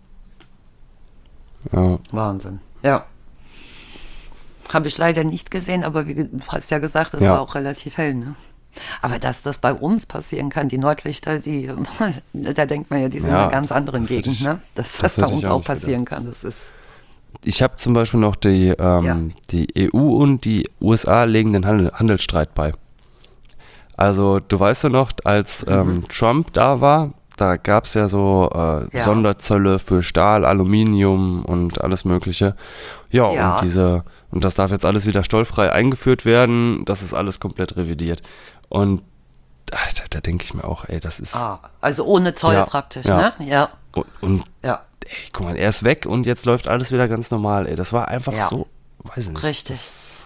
Ja. Wahnsinn. Ja. Habe ich leider nicht gesehen, aber wie du hast ja gesagt, es war auch relativ hell, ne? Aber dass das bei uns passieren kann, die Nordlichter, da denkt man ja, die sind in einer ganz anderen Gegend, ne? Dass das bei uns auch passieren kann, das ist... Ich habe zum Beispiel noch die EU und die USA legen den Handelsstreit bei. Also du weißt ja noch, als Trump da war, da gab es ja so Sonderzölle für Stahl, Aluminium und alles mögliche. Und das darf jetzt alles wieder zollfrei eingeführt werden. Das ist alles komplett revidiert. Und da denke ich mir auch, ey, das ist... also ohne Zoll praktisch, ne? Ja. Und ey, guck mal, er ist weg und jetzt läuft alles wieder ganz normal, ey. Das war einfach so, weiß ich nicht. Richtig.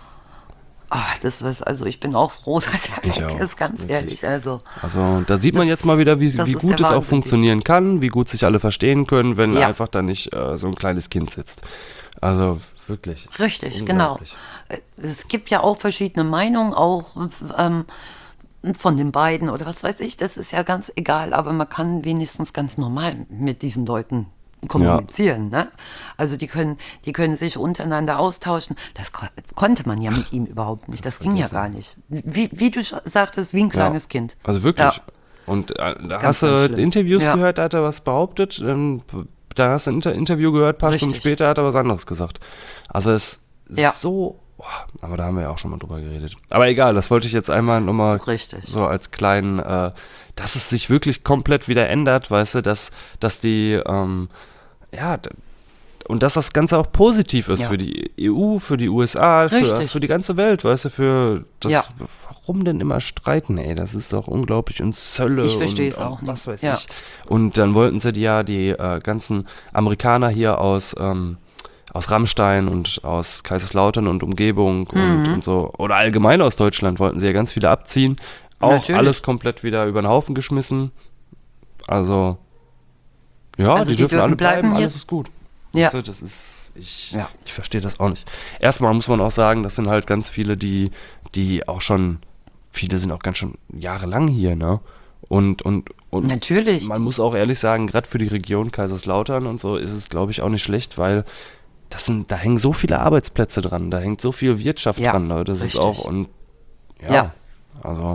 Also ich bin auch froh, dass er weg ist, ganz ehrlich. Also da sieht man jetzt mal wieder, wie gut es auch funktionieren kann, wie gut sich alle verstehen können, wenn einfach da nicht so ein kleines Kind sitzt. Also wirklich. Richtig, genau. Es gibt ja auch verschiedene Meinungen, auch von den beiden oder was weiß ich, das ist ja ganz egal, aber man kann wenigstens ganz normal mit diesen Leuten kommunizieren, ne? Also die können sich untereinander austauschen. Das konnte man ja mit ihm überhaupt nicht. Das ging ja gar nicht. Wie du sagtest, wie ein kleines Kind. Also wirklich. Ja. Und da hast du Interviews gehört, da hat er was behauptet. Da hast du ein Interview gehört, ein paar Stunden später hat er was anderes gesagt. Also es ist so... aber da haben wir ja auch schon mal drüber geredet. Aber egal, das wollte ich jetzt einmal nochmal so als kleinen... dass es sich wirklich komplett wieder ändert, weißt du, dass die... und dass das Ganze auch positiv ist für die EU, für die USA, für die ganze Welt, weißt du, für das, warum denn immer streiten, ey, das ist doch unglaublich und Zölle ich verstehe es und auch was nicht. weiß ich. Und dann wollten sie die ganzen Amerikaner hier aus Rammstein und aus Kaiserslautern und Umgebung und so, oder allgemein aus Deutschland wollten sie ja ganz viele abziehen, auch alles komplett wieder über den Haufen geschmissen, also Ja, also die dürfen alle bleiben, alles hier. ist gut. Ja. Also das ist, ich verstehe das auch nicht. Erstmal muss man auch sagen, das sind halt ganz viele, die auch schon, viele sind auch ganz schon jahrelang hier, ne? Und natürlich. Man muss auch ehrlich sagen, gerade für die Region Kaiserslautern und so ist es, glaube ich, auch nicht schlecht, weil da hängen so viele Arbeitsplätze dran, da hängt so viel Wirtschaft dran, Leute. Das richtig. ist auch, und also.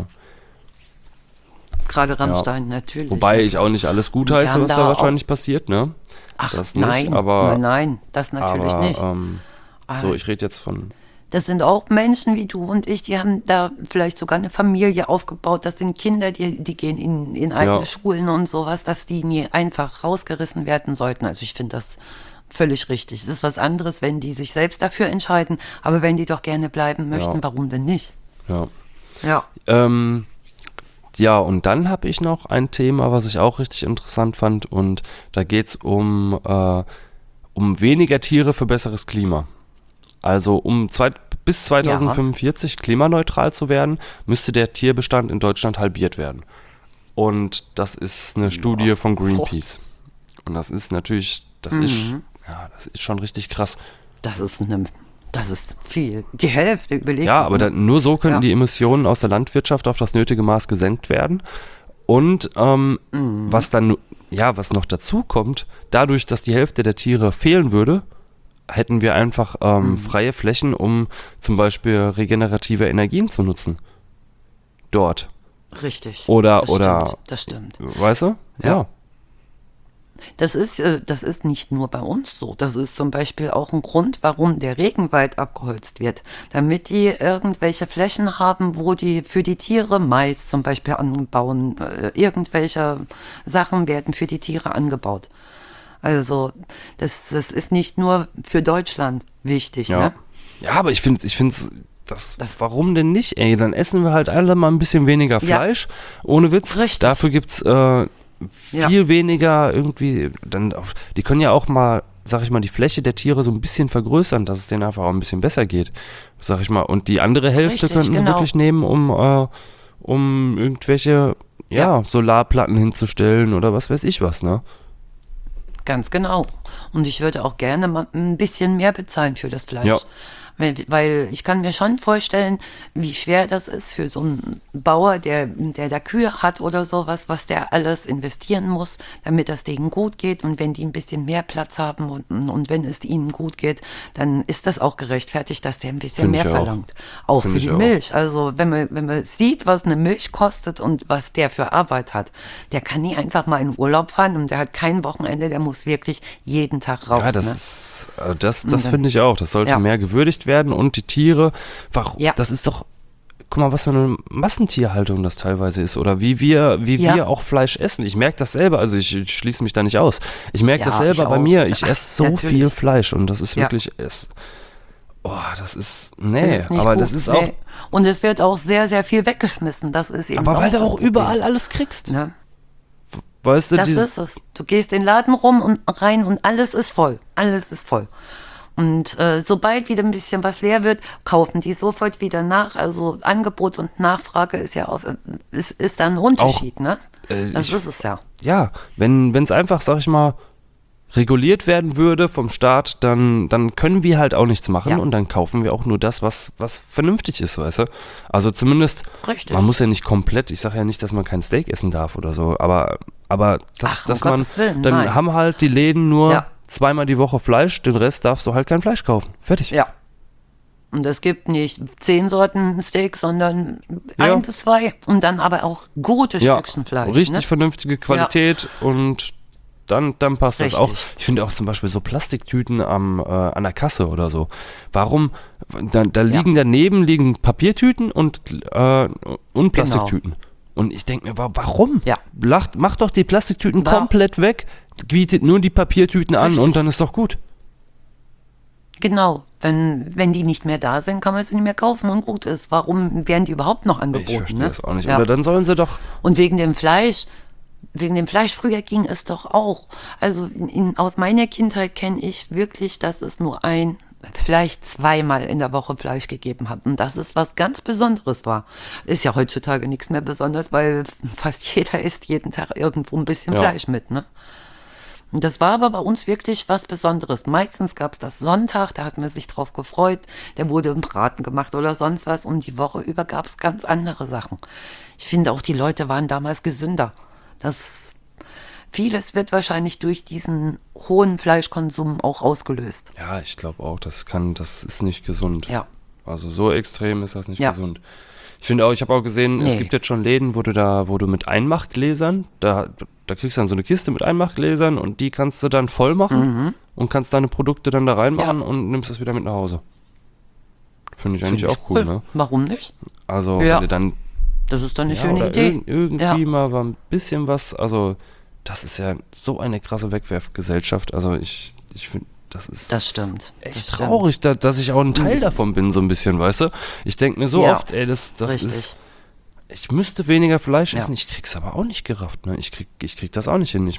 Gerade Rammstein, natürlich. Wobei ich auch nicht alles gutheiße, was da wahrscheinlich passiert, ne? Ach, das nicht, nein, aber, nein, das natürlich nicht. So, ich rede jetzt von... Das sind auch Menschen wie du und ich, die haben da vielleicht sogar eine Familie aufgebaut. Das sind Kinder, die gehen in eigene Schulen und sowas, dass die nie einfach rausgerissen werden sollten. Also ich finde das völlig richtig. Es ist was anderes, wenn die sich selbst dafür entscheiden, aber wenn die doch gerne bleiben möchten, warum denn nicht? Ja. Ja, und dann habe ich noch ein Thema, was ich auch richtig interessant fand, und da geht es um weniger Tiere für besseres Klima. Also bis 2045 klimaneutral zu werden, müsste der Tierbestand in Deutschland halbiert werden. Und das ist eine Studie von Greenpeace. Und das ist natürlich, das ist schon richtig krass. Das ist viel. Die Hälfte, überlegt. Ja, aber nur so könnten die Emissionen aus der Landwirtschaft auf das nötige Maß gesenkt werden. Und was noch dazu kommt, dadurch, dass die Hälfte der Tiere fehlen würde, hätten wir einfach freie Flächen, um zum Beispiel regenerative Energien zu nutzen. Dort. Richtig. Das stimmt. Weißt du? Ja. Das ist nicht nur bei uns so. Das ist zum Beispiel auch ein Grund, warum der Regenwald abgeholzt wird. Damit die irgendwelche Flächen haben, wo die für die Tiere Mais zum Beispiel anbauen. Irgendwelche Sachen werden für die Tiere angebaut. Also das ist nicht nur für Deutschland wichtig, ne? Ja, aber ich finde warum denn nicht, ey? Dann essen wir halt alle mal ein bisschen weniger Fleisch, ohne Witz. Richtig. Dafür gibt's viel weniger irgendwie, die können ja auch mal, sag ich mal, die Fläche der Tiere so ein bisschen vergrößern, dass es denen einfach auch ein bisschen besser geht, sag ich mal. Und die andere Hälfte könnten sie wirklich nehmen, um irgendwelche Solarplatten hinzustellen oder was weiß ich was, ne? Ganz genau. Und ich würde auch gerne mal ein bisschen mehr bezahlen für das Fleisch. Ja. Weil ich kann mir schon vorstellen, wie schwer das ist für so einen Bauer, der da Kühe hat oder sowas, was der alles investieren muss, damit das denen gut geht. Und wenn die ein bisschen mehr Platz haben und wenn es ihnen gut geht, dann ist das auch gerechtfertigt, dass der ein bisschen mehr verlangt. Auch für die Milch. Also wenn man sieht, was eine Milch kostet und was der für Arbeit hat, der kann nie einfach mal in Urlaub fahren und der hat kein Wochenende, der muss wirklich jeden Tag raus. Ja, das finde ich auch. Das sollte mehr gewürdigt werden, und die Tiere, das ist doch, guck mal, was für eine Massentierhaltung das teilweise ist, oder wie wir auch Fleisch essen. Ich merke das selber, also ich schließe mich da nicht aus. Ich merke das selber bei mir. Ich esse so viel Fleisch und das ist wirklich, das ist auch. Und es wird auch sehr, sehr viel weggeschmissen. Das ist eben aber weil du auch überall alles kriegst. Ja. Weißt du, das ist es. Du gehst in den Laden rum und rein und alles ist voll. Alles ist voll. Und sobald wieder ein bisschen was leer wird, kaufen die sofort wieder nach. Also Angebot und Nachfrage ist ja ist da ein Unterschied, auch, ne? Das ist es ja. Ja, wenn es einfach, sag ich mal, reguliert werden würde vom Staat, dann können wir halt auch nichts machen und dann kaufen wir auch nur das, was vernünftig ist, weißt du? Also zumindest, richtig. Man muss ja nicht komplett, ich sage ja nicht, dass man kein Steak essen darf oder so, aber dass man, Willen, dann nein. haben halt die Läden nur zweimal die Woche Fleisch, den Rest darfst du halt kein Fleisch kaufen. Fertig. Ja. Und es gibt nicht 10 Sorten Steak, sondern 1 bis 2 und dann aber auch gute Stückchen Fleisch. Richtig vernünftige Qualität und dann passt das auch. Ich finde auch zum Beispiel so Plastiktüten an der Kasse oder so. Warum? Da liegen Papiertüten und Plastiktüten. Genau. Und ich denke mir, warum? Ja. Mach doch die Plastiktüten komplett weg, bietet nur die Papiertüten an und dann ist doch gut. Genau. Wenn die nicht mehr da sind, kann man sie nicht mehr kaufen und gut ist. Warum werden die überhaupt noch angeboten? Ich verstehe das auch nicht. Oder dann sollen sie doch... Und wegen dem Fleisch, früher ging es doch auch. Also aus meiner Kindheit kenne ich wirklich, dass es nur vielleicht 2-mal in der Woche Fleisch gegeben hat. Und das ist was ganz Besonderes war. Ist ja heutzutage nichts mehr Besonderes, weil fast jeder isst jeden Tag irgendwo ein bisschen Fleisch mit, ne? Und das war aber bei uns wirklich was Besonderes. Meistens gab es das Sonntag, da hat man sich drauf gefreut, der wurde im Braten gemacht oder sonst was und die Woche über gab es ganz andere Sachen. Ich finde auch, die Leute waren damals gesünder. Vieles wird wahrscheinlich durch diesen hohen Fleischkonsum auch ausgelöst. Ja, ich glaube auch, das ist nicht gesund. Ja. Also so extrem ist das nicht gesund. Ich finde auch, ich habe auch gesehen, es gibt jetzt schon Läden, wo du mit Einmachgläsern, da kriegst du dann so eine Kiste mit Einmachgläsern und die kannst du dann voll machen und kannst deine Produkte dann da reinmachen und nimmst das wieder mit nach Hause. Finde ich eigentlich auch cool, ne? Warum nicht? Also, wenn du dann... Das ist doch eine schöne Idee. Irgendwie mal war ein bisschen was, also das ist ja so eine krasse Wegwerfgesellschaft, also ich finde, das stimmt. Echt traurig, dass ich auch ein Teil davon bin, so ein bisschen, weißt du? Ich denke mir so oft, ey, das ist... Ich müsste weniger Fleisch essen, ich krieg's aber auch nicht gerafft, ne? Ich krieg das auch nicht hin.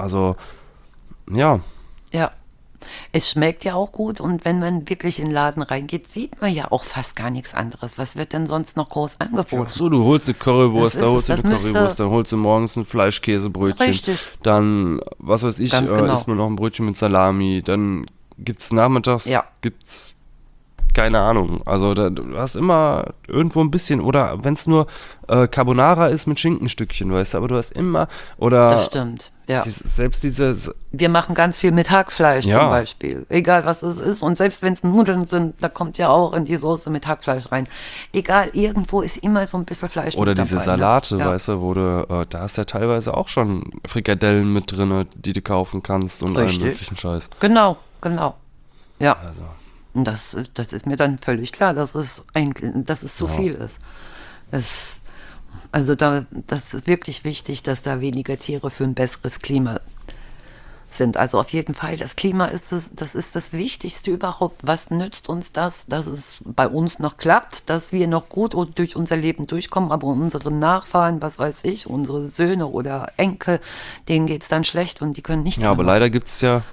Ja. Ja. Es schmeckt ja auch gut und wenn man wirklich in den Laden reingeht, sieht man ja auch fast gar nichts anderes. Was wird denn sonst noch groß angeboten? Ach so, du holst eine Currywurst, dann holst du morgens ein Fleischkäsebrötchen. Richtig. Dann, was weiß ich, isst man noch ein Brötchen mit Salami. Dann gibt's nachmittags, keine Ahnung. Also du hast immer irgendwo ein bisschen, oder wenn es nur Carbonara ist mit Schinkenstückchen, weißt du, aber du hast immer, oder... Das stimmt, ja. Selbst dieses... Wir machen ganz viel mit Hackfleisch zum Beispiel, egal was es ist. Und selbst wenn es Nudeln sind, da kommt ja auch in die Soße mit Hackfleisch rein. Egal, irgendwo ist immer so ein bisschen Fleisch oder mit dabei. Oder diese Salate, weißt du, wo du, da ist ja teilweise auch schon Frikadellen mit drin, die du kaufen kannst und allen möglichen Scheiß. Genau. Ja. Also... Und das ist mir dann völlig klar, dass es zu viel ist. Das ist wirklich wichtig, dass da weniger Tiere für ein besseres Klima sind. Also auf jeden Fall, das Klima ist das Wichtigste überhaupt. Was nützt uns das, dass es bei uns noch klappt, dass wir noch gut durch unser Leben durchkommen, aber unsere Nachfahren, was weiß ich, unsere Söhne oder Enkel, denen geht es dann schlecht und die können nichts mehr aber machen. leider gibt es ja...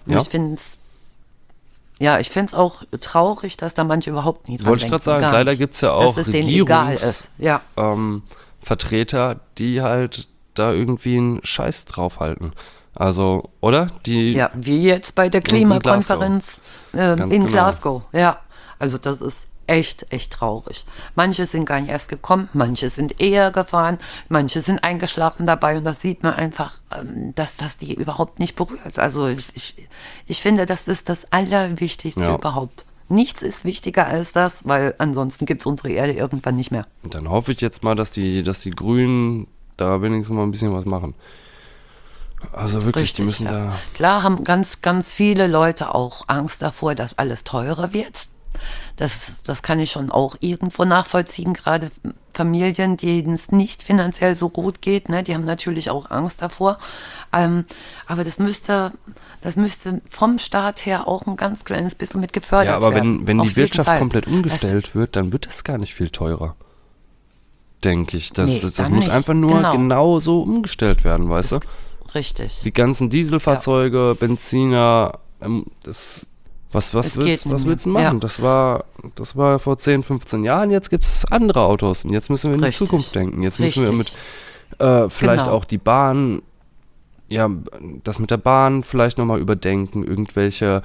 Ich finde es auch traurig, dass da manche überhaupt nie dran denken. Wollte ich gerade sagen, leider gibt es ja auch Vertreter, die halt da irgendwie einen Scheiß draufhalten. Also, oder? Wie jetzt bei der Klimakonferenz in Glasgow. Ja, also das ist echt traurig. Manche sind gar nicht erst gekommen, manche sind eher gefahren, manche sind eingeschlafen dabei und das sieht man einfach, dass das die überhaupt nicht berührt. Also ich finde, das ist das Allerwichtigste überhaupt. Nichts ist wichtiger als das, weil ansonsten gibt es unsere Erde irgendwann nicht mehr. Und dann hoffe ich jetzt mal, dass die Grünen da wenigstens mal ein bisschen was machen. Also wirklich, die müssen da... Klar haben ganz, ganz viele Leute auch Angst davor, dass alles teurer wird. Das kann ich schon auch irgendwo nachvollziehen, gerade Familien, denen es nicht finanziell so gut geht, ne, die haben natürlich auch Angst davor. Aber das müsste vom Staat her auch ein ganz kleines bisschen mit gefördert werden. Ja, aber wenn die Wirtschaft komplett umgestellt wird, dann wird es gar nicht viel teurer. Denke ich. Das muss einfach nur genau so umgestellt werden, weißt du? Richtig. Die ganzen Dieselfahrzeuge, Benziner, Was willst du machen? Ja. Das war vor 10, 15 Jahren, jetzt gibt es andere Autos und jetzt müssen wir in die Zukunft denken. Jetzt müssen wir mit vielleicht auch die Bahn, das mit der Bahn vielleicht nochmal überdenken, irgendwelche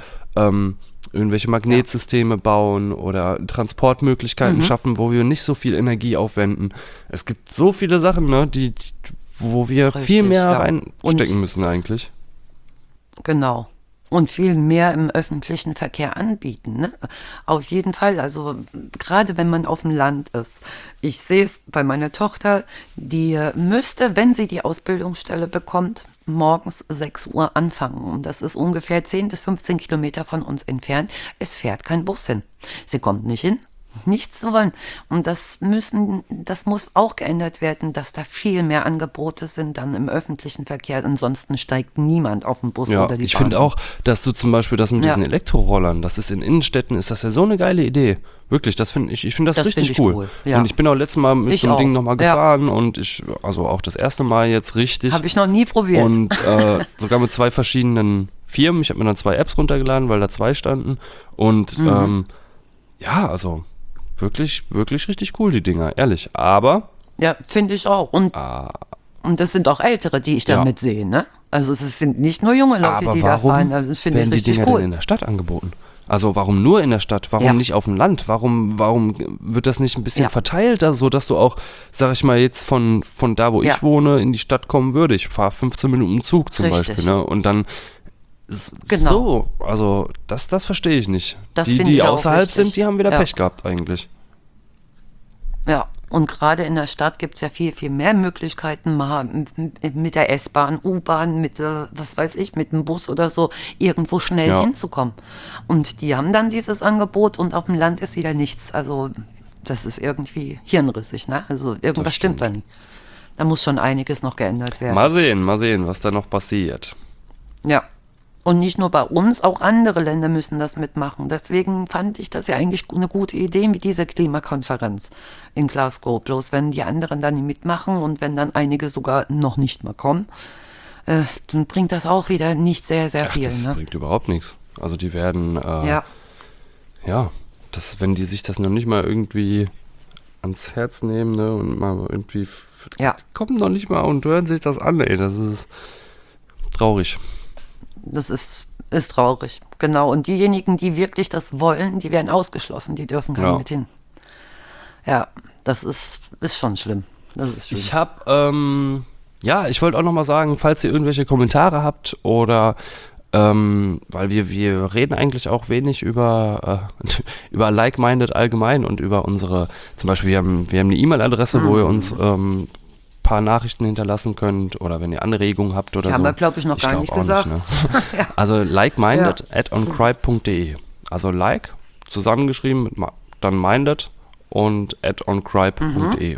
Magnetsysteme bauen oder Transportmöglichkeiten schaffen, wo wir nicht so viel Energie aufwenden. Es gibt so viele Sachen, ne, wo wir viel mehr reinstecken müssen eigentlich. Genau. Und viel mehr im öffentlichen Verkehr anbieten. Ne? Auf jeden Fall, also gerade wenn man auf dem Land ist. Ich sehe es bei meiner Tochter, die müsste, wenn sie die Ausbildungsstelle bekommt, morgens 6 Uhr anfangen. Und das ist ungefähr 10 bis 15 Kilometer von uns entfernt. Es fährt kein Bus hin. Sie kommt nicht hin. Nichts zu wollen. Und das muss auch geändert werden, dass da viel mehr Angebote sind dann im öffentlichen Verkehr. Ansonsten steigt niemand auf den Bus oder die Bahn. Ich finde auch, dass du zum Beispiel das mit diesen Elektrorollern, das ist in Innenstädten, ist das ja so eine geile Idee. Wirklich, ich finde das richtig cool. Ja. Und ich bin auch letztes Mal mit so einem Ding nochmal gefahren und also auch das erste Mal jetzt richtig. Habe ich noch nie probiert. Und sogar mit 2 verschiedenen Firmen. Ich habe mir dann 2 Apps runtergeladen, weil da 2 standen. Und also wirklich, wirklich richtig cool, die Dinger, ehrlich. Aber... Ja, finde ich auch. Und Und das sind auch Ältere, die ich damit sehe, ne? Also es sind nicht nur junge Leute, aber die da fahren. Also das finde ich richtig die Dinger cool. denn in der Stadt angeboten? Also warum nur in der Stadt? Warum nicht auf dem Land? Warum wird das nicht ein bisschen verteilter, so dass du auch, sag ich mal, jetzt von da, wo ich wohne, in die Stadt kommen würde? Ich fahre 15 Minuten im Zug zum Beispiel, ne? Und dann so, also das verstehe ich nicht. Die außerhalb sind, die haben wieder Pech gehabt eigentlich. Ja, und gerade in der Stadt gibt es ja viel, viel mehr Möglichkeiten, mal mit der S-Bahn, U-Bahn, mit, was weiß ich, mit dem Bus oder so, irgendwo schnell hinzukommen. Und die haben dann dieses Angebot und auf dem Land ist wieder nichts. Also das ist irgendwie hirnrissig, ne? Also irgendwas stimmt da nicht. Da muss schon einiges noch geändert werden. Mal sehen, was da noch passiert. Ja. Und nicht nur bei uns, auch andere Länder müssen das mitmachen. Deswegen fand ich das ja eigentlich eine gute Idee mit dieser Klimakonferenz in Glasgow. Bloß wenn die anderen dann nicht mitmachen und wenn dann einige sogar noch nicht mal kommen, dann bringt das auch wieder nicht sehr, sehr viel. Das bringt überhaupt nichts. Also die werden, wenn die sich das noch nicht mal irgendwie ans Herz nehmen, ne, und mal irgendwie, kommen noch nicht mal und hören sich das an, ey, das ist traurig. Das ist traurig, genau. Und diejenigen, die wirklich das wollen, die werden ausgeschlossen, die dürfen gar nicht mit hin. Ja, das ist schon schlimm. Das ist schlimm. Ich habe, ich wollte auch nochmal sagen, falls ihr irgendwelche Kommentare habt oder, weil wir reden eigentlich auch wenig über Like-Minded allgemein und über unsere, zum Beispiel wir haben eine E-Mail-Adresse, wo ihr uns paar Nachrichten hinterlassen könnt oder wenn ihr Anregungen habt oder so. Haben wir, glaube ich, noch gar nicht gesagt. Nicht, ne? Also likeminded at oncribe.de. Also like, zusammengeschrieben, dann minded und at oncribe.de.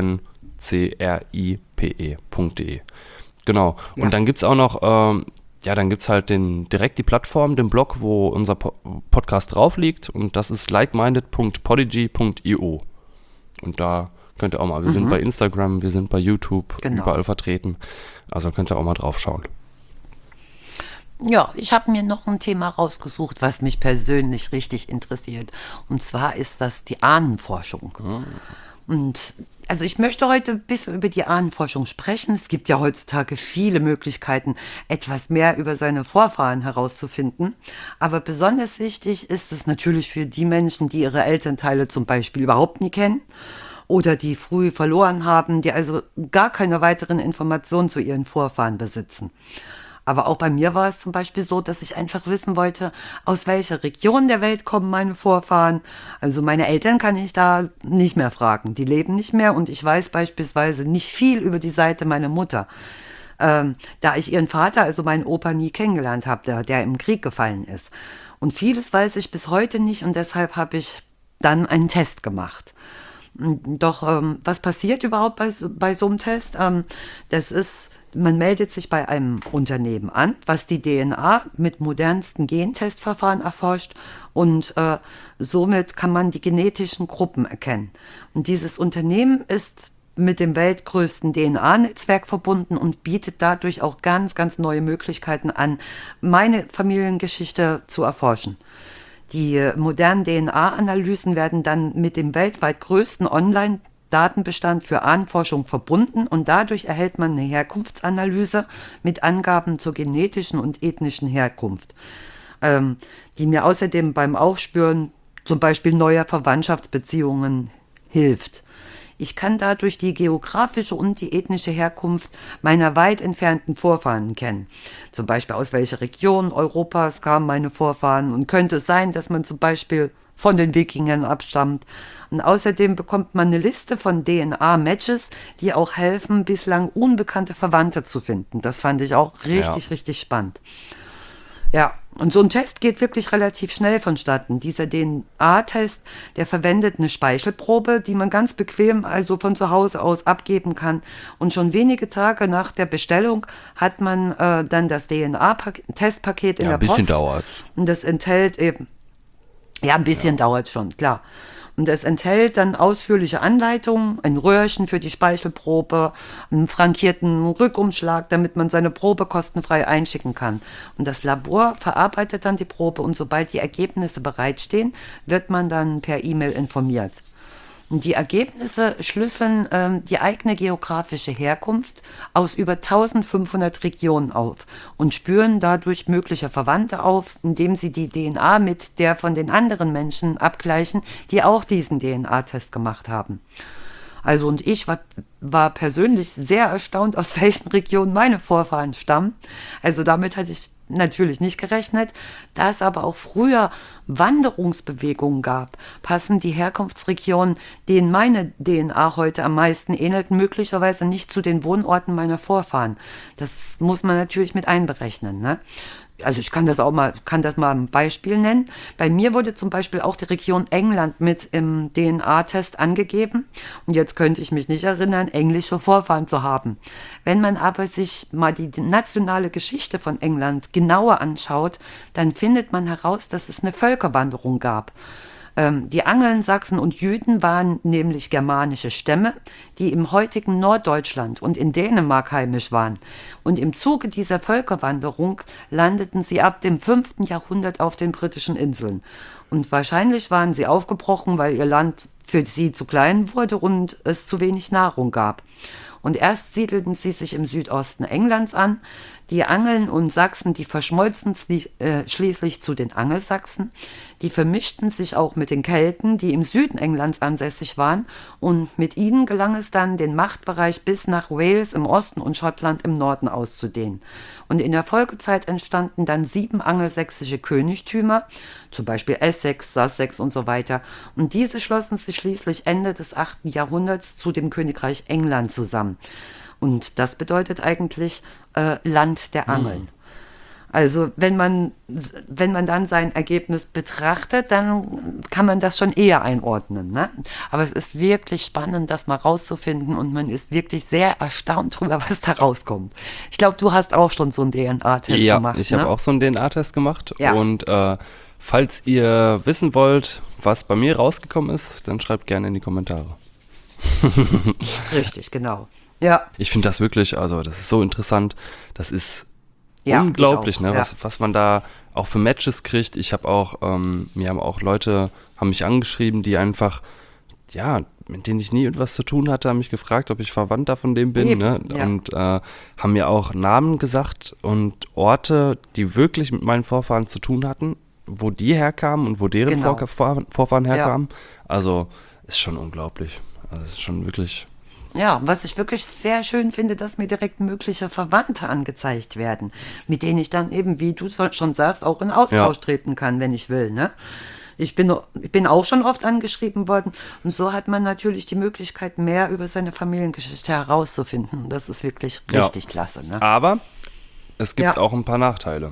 ONCRIPE.de. Genau. Und dann gibt es auch noch, dann gibt es halt direkt die Plattform, den Blog, wo unser Podcast drauf liegt und das ist likeminded.podigy.io. Und da könnt ihr auch mal, wir sind bei Instagram, wir sind bei YouTube, überall vertreten. Also könnt ihr auch mal drauf schauen. Ja, ich habe mir noch ein Thema rausgesucht, was mich persönlich richtig interessiert. Und zwar ist das die Ahnenforschung. Und also ich möchte heute ein bisschen über die Ahnenforschung sprechen. Es gibt ja heutzutage viele Möglichkeiten, etwas mehr über seine Vorfahren herauszufinden. Aber besonders wichtig ist es natürlich für die Menschen, die ihre Elternteile zum Beispiel überhaupt nie kennen oder die früh verloren haben, die also gar keine weiteren Informationen zu ihren Vorfahren besitzen. Aber auch bei mir war es zum Beispiel so, dass ich einfach wissen wollte, aus welcher Region der Welt kommen meine Vorfahren. Also meine Eltern kann ich da nicht mehr fragen. Die leben nicht mehr und ich weiß beispielsweise nicht viel über die Seite meiner Mutter. Da ich ihren Vater, also meinen Opa, nie kennengelernt habe, der im Krieg gefallen ist. Und vieles weiß ich bis heute nicht und deshalb habe ich dann einen Test gemacht. Doch was passiert überhaupt bei so einem Test? Das ist, man meldet sich bei einem Unternehmen an, was die DNA mit modernsten Gentestverfahren erforscht und somit kann man die genetischen Gruppen erkennen. Und dieses Unternehmen ist mit dem weltgrößten DNA-Netzwerk verbunden und bietet dadurch auch ganz, ganz neue Möglichkeiten an, meine Familiengeschichte zu erforschen. Die modernen DNA-Analysen werden dann mit dem weltweit größten Online-Datenbestand für Ahnenforschung verbunden und dadurch erhält man eine Herkunftsanalyse mit Angaben zur genetischen und ethnischen Herkunft, die mir außerdem beim Aufspüren zum Beispiel neuer Verwandtschaftsbeziehungen hilft. Ich kann dadurch die geografische und die ethnische Herkunft meiner weit entfernten Vorfahren kennen. Zum Beispiel aus welcher Region Europas kamen meine Vorfahren und könnte es sein, dass man zum Beispiel von den Wikingern abstammt. Und außerdem bekommt man eine Liste von DNA-Matches, die auch helfen, bislang unbekannte Verwandte zu finden. Das fand ich auch richtig spannend. Ja, und so ein Test geht wirklich relativ schnell vonstatten. Dieser DNA-Test, der verwendet eine Speichelprobe, die man ganz bequem also von zu Hause aus abgeben kann. Und schon wenige Tage nach der Bestellung hat man dann das DNA-Testpaket in der Post. Ja, ein bisschen dauert's. Und das enthält eben, ein bisschen dauert schon, klar. Und es enthält dann ausführliche Anleitungen, ein Röhrchen für die Speichelprobe, einen frankierten Rückumschlag, damit man seine Probe kostenfrei einschicken kann. Und das Labor verarbeitet dann die Probe und sobald die Ergebnisse bereitstehen, wird man dann per E-Mail informiert. Die Ergebnisse schlüsseln die eigene geografische Herkunft aus über 1500 Regionen auf und spüren dadurch mögliche Verwandte auf, indem sie die DNA mit der von den anderen Menschen abgleichen, die auch diesen DNA-Test gemacht haben. Also und ich war persönlich sehr erstaunt, aus welchen Regionen meine Vorfahren stammen. Also damit hatte ich natürlich nicht gerechnet. Da es aber auch früher Wanderungsbewegungen gab, passen die Herkunftsregionen, denen meine DNA heute am meisten ähnelt, möglicherweise nicht zu den Wohnorten meiner Vorfahren. Das muss man natürlich mit einberechnen, ne? Also ich kann das mal ein Beispiel nennen. Bei mir wurde zum Beispiel auch die Region England mit im DNA-Test angegeben. Und jetzt könnte ich mich nicht erinnern, englische Vorfahren zu haben. Wenn man aber sich mal die nationale Geschichte von England genauer anschaut, dann findet man heraus, dass es eine Völkerwanderung gab. Die Angeln, Sachsen und Jüten waren nämlich germanische Stämme, die im heutigen Norddeutschland und in Dänemark heimisch waren. Und im Zuge dieser Völkerwanderung landeten sie ab dem 5. Jahrhundert auf den britischen Inseln. Und wahrscheinlich waren sie aufgebrochen, weil ihr Land für sie zu klein wurde und es zu wenig Nahrung gab. Und erst siedelten sie sich im Südosten Englands an. Die Angeln und Sachsen, die verschmolzen schließlich zu den Angelsachsen. Die vermischten sich auch mit den Kelten, die im Süden Englands ansässig waren. Und mit ihnen gelang es dann, den Machtbereich bis nach Wales im Osten und Schottland im Norden auszudehnen. Und in der Folgezeit entstanden dann 7 angelsächsische Königtümer, zum Beispiel Essex, Sussex und so weiter. Und diese schlossen sich schließlich Ende des 8. Jahrhunderts zu dem Königreich England zusammen. Und das bedeutet eigentlich Land der Angeln. Also wenn man dann sein Ergebnis betrachtet, dann kann man das schon eher einordnen, ne? Aber es ist wirklich spannend, das mal rauszufinden und man ist wirklich sehr erstaunt drüber, was da rauskommt. Ich glaube, du hast auch schon so einen DNA-Test gemacht. Ja, ich habe auch so einen DNA-Test gemacht und falls ihr wissen wollt, was bei mir rausgekommen ist, dann schreibt gerne in die Kommentare. Richtig, genau. Ja. Ich finde das wirklich, also das ist so interessant, das ist unglaublich, ne? Was man da auch für Matches kriegt. Ich habe auch, mir haben auch Leute, haben mich angeschrieben, die einfach, mit denen ich nie etwas zu tun hatte, haben mich gefragt, ob ich Verwandter von dem bin, ne? Und haben mir auch Namen gesagt und Orte, die wirklich mit meinen Vorfahren zu tun hatten, wo die herkamen und wo deren Vorfahren herkamen. Also ist schon unglaublich. Also ist schon wirklich... Ja, was ich wirklich sehr schön finde, dass mir direkt mögliche Verwandte angezeigt werden, mit denen ich dann eben, wie du schon sagst, auch in Austausch treten kann, wenn ich will, ne? Ich bin auch schon oft angeschrieben worden und so hat man natürlich die Möglichkeit, mehr über seine Familiengeschichte herauszufinden. Und das ist wirklich richtig klasse, ne? Aber es gibt auch ein paar Nachteile.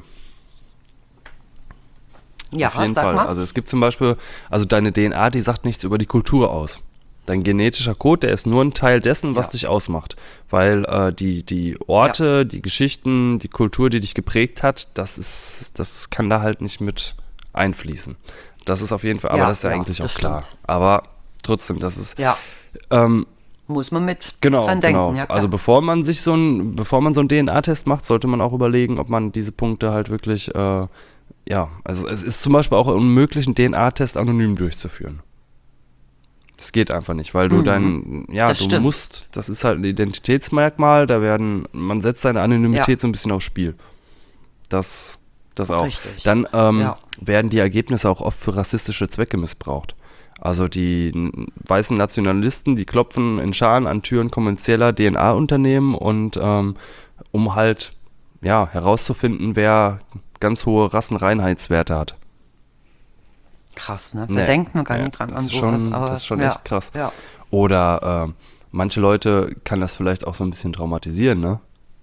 Ja, auf jeden Fall. Mal. Also es gibt zum Beispiel, also deine DNA, die sagt nichts über die Kultur aus. Dein genetischer Code, der ist nur ein Teil dessen, was dich ausmacht. Weil die Orte, die Geschichten, die Kultur, die dich geprägt hat, das kann da halt nicht mit einfließen. Das ist auf jeden Fall, aber das ist ja eigentlich auch klar. Aber trotzdem, das ist... muss man mit dran denken. Genau. Ja, also bevor man so einen DNA-Test macht, sollte man auch überlegen, ob man diese Punkte halt wirklich... also es ist zum Beispiel auch unmöglich, einen DNA-Test anonym durchzuführen. Das geht einfach nicht, weil du das ist halt ein Identitätsmerkmal, man setzt seine Anonymität so ein bisschen aufs Spiel. Das auch. Richtig. Dann werden die Ergebnisse auch oft für rassistische Zwecke missbraucht. Also die weißen Nationalisten, die klopfen in Scharen an Türen kommerzieller DNA-Unternehmen und um halt herauszufinden, wer ganz hohe Rassenreinheitswerte hat. Krass, ne? Wir denken noch gar nicht dran an sowas. Das ist schon echt krass. Ja. Oder manche Leute kann das vielleicht auch so ein bisschen traumatisieren, ne?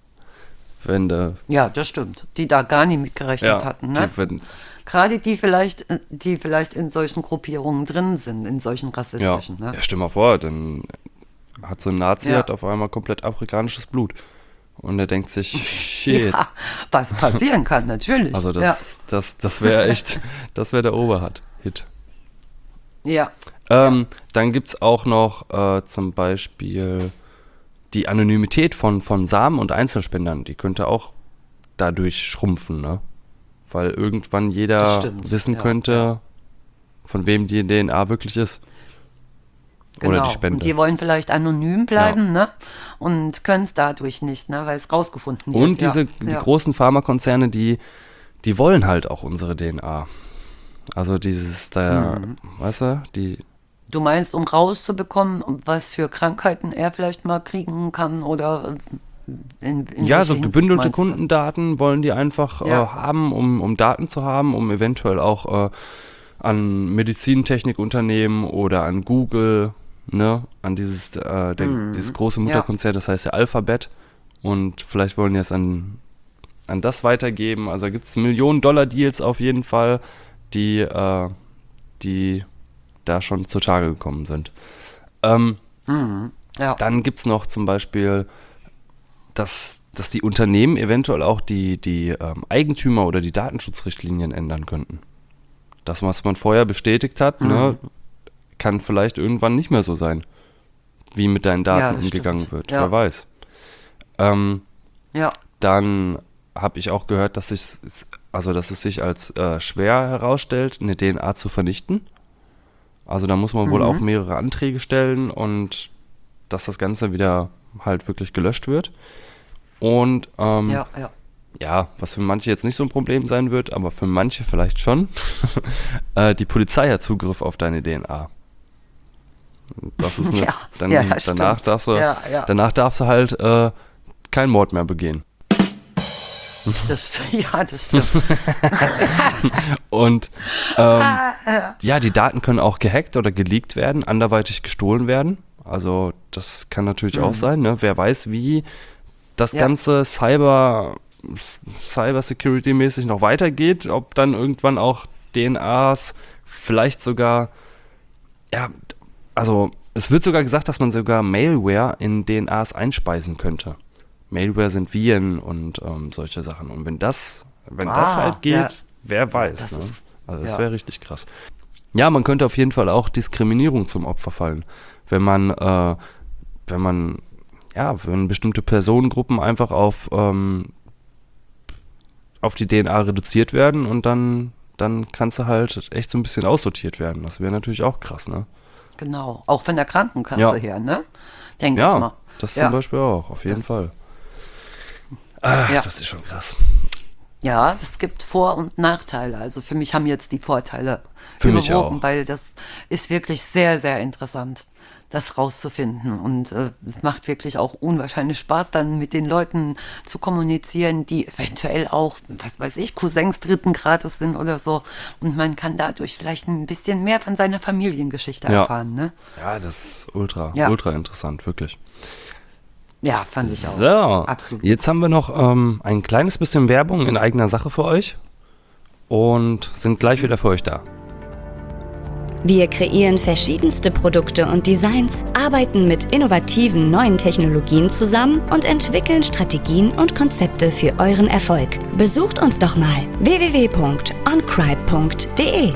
Ja, das stimmt. Die da gar nicht mitgerechnet hatten, ne? Gerade die vielleicht in solchen Gruppierungen drin sind, in solchen rassistischen, ne? Ja, stell mal vor, dann hat so ein Nazi hat auf einmal komplett afrikanisches Blut. Und er denkt sich, shit. Ja, was passieren kann, natürlich. Also das wäre echt, das wäre der Oberhit. Ja. Dann gibt es auch noch zum Beispiel die Anonymität von Samen- und Einzelspendern. Die könnte auch dadurch schrumpfen, ne? Weil irgendwann jeder wissen könnte, von wem die DNA wirklich ist. Genau. Oder die Spende. Und die wollen vielleicht anonym bleiben, ne? Und können es dadurch nicht, ne? Weil es rausgefunden wird. Und die großen Pharmakonzerne, die wollen halt auch unsere DNA. Also weißt du, Du meinst, um rauszubekommen, was für Krankheiten er vielleicht mal kriegen kann oder in so gebündelte Kundendaten wollen die einfach haben, um Daten zu haben, um eventuell auch an Medizintechnikunternehmen oder an Google, ne, an dieses große Mutterkonzern, das heißt ja Alphabet, und vielleicht wollen die es an das weitergeben. Also gibt es Millionen-Dollar-Deals auf jeden Fall, die da schon zutage gekommen sind. Dann gibt es noch zum Beispiel, dass die Unternehmen eventuell auch die Eigentümer oder die Datenschutzrichtlinien ändern könnten. Das, was man vorher bestätigt hat, ne, kann vielleicht irgendwann nicht mehr so sein, wie mit deinen Daten umgegangen wird. Wer weiß. Dann habe ich auch gehört, dass es sich als schwer herausstellt, eine DNA zu vernichten. Also da muss man wohl auch mehrere Anträge stellen und dass das Ganze wieder halt wirklich gelöscht wird. Und was für manche jetzt nicht so ein Problem sein wird, aber für manche vielleicht schon, die Polizei hat Zugriff auf deine DNA. Das ist danach darfst du halt keinen Mord mehr begehen. Das stimmt. Und die Daten können auch gehackt oder geleakt werden, anderweitig gestohlen werden. Also das kann natürlich auch sein, ne? Wer weiß, wie das ganze Cyber-Security-mäßig noch weitergeht, ob dann irgendwann auch DNAs vielleicht sogar, also es wird sogar gesagt, dass man sogar Malware in DNAs einspeisen könnte. Malware sind Viren und solche Sachen. Und wenn das halt geht, wer weiß. Ne? Also das wäre richtig krass. Ja, man könnte auf jeden Fall auch Diskriminierung zum Opfer fallen. Wenn bestimmte Personengruppen einfach auf die DNA reduziert werden und dann kannst du halt echt so ein bisschen aussortiert werden. Das wäre natürlich auch krass, ne? Genau, auch von der Krankenkasse her, ne? Denke ich mal. Ja, das zum Beispiel auch, auf jeden Fall. Das ist schon krass. Ja, das gibt Vor- und Nachteile. Also für mich haben jetzt die Vorteile überwogen, weil das ist wirklich sehr, sehr interessant, das rauszufinden. Und es macht wirklich auch unwahrscheinlich Spaß, dann mit den Leuten zu kommunizieren, die eventuell auch, was weiß ich, Cousins 3. Grades sind oder so. Und man kann dadurch vielleicht ein bisschen mehr von seiner Familiengeschichte erfahren. Ne? Ja, das ist ultra interessant, wirklich. Ja, fand ich auch. So, absolut. Jetzt haben wir noch ein kleines bisschen Werbung in eigener Sache für euch und sind gleich wieder für euch da. Wir kreieren verschiedenste Produkte und Designs, arbeiten mit innovativen neuen Technologien zusammen und entwickeln Strategien und Konzepte für euren Erfolg. Besucht uns doch mal www.oncribe.de.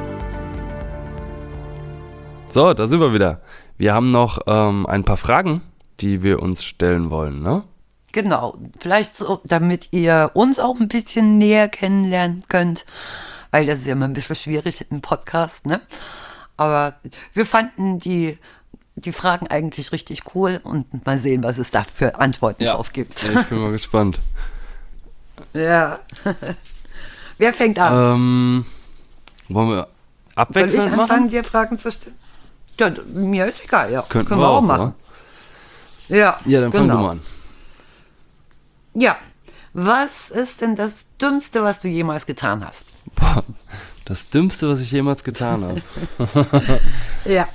So, da sind wir wieder. Wir haben noch ein paar Fragen, die wir uns stellen wollen, ne? Genau, vielleicht so, damit ihr uns auch ein bisschen näher kennenlernen könnt, weil das ist ja immer ein bisschen schwierig im Podcast, ne? Aber wir fanden die Fragen eigentlich richtig cool und mal sehen, was es da für Antworten drauf gibt. Ja, ich bin mal gespannt. Ja. Wer fängt an? Wollen wir abwechselnd Soll ich anfangen, machen? dir Fragen zu stellen? Ja, mir ist egal, ja. Können wir auch machen. Ja, dann fang du mal an. Ja, was ist denn das Dümmste, was du jemals getan hast? Das Dümmste, was ich jemals getan habe? Ja.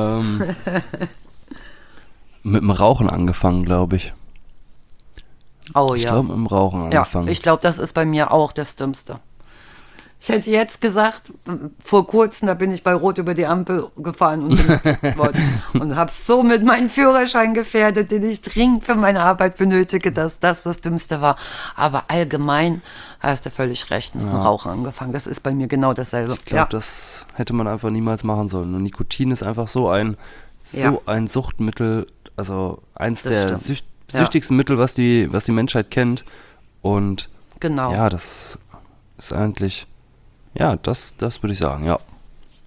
Mit dem Rauchen angefangen, glaube ich. Oh ja. Ich glaube, mit dem Rauchen angefangen. Ja, ich glaube, das ist bei mir auch das Dümmste. Ich hätte jetzt gesagt, vor kurzem, da bin ich bei Rot über die Ampel gefahren und habe somit meinen Führerschein gefährdet, den ich dringend für meine Arbeit benötige, dass das Dümmste war. Aber allgemein hast du völlig recht, mit dem Rauchen angefangen. Das ist bei mir genau dasselbe. Ich glaube, das hätte man einfach niemals machen sollen. Und Nikotin ist einfach so ein Suchtmittel, also eins der süchtigsten Mittel, was die Menschheit kennt. Und das ist eigentlich... Ja, das würde ich sagen, ja.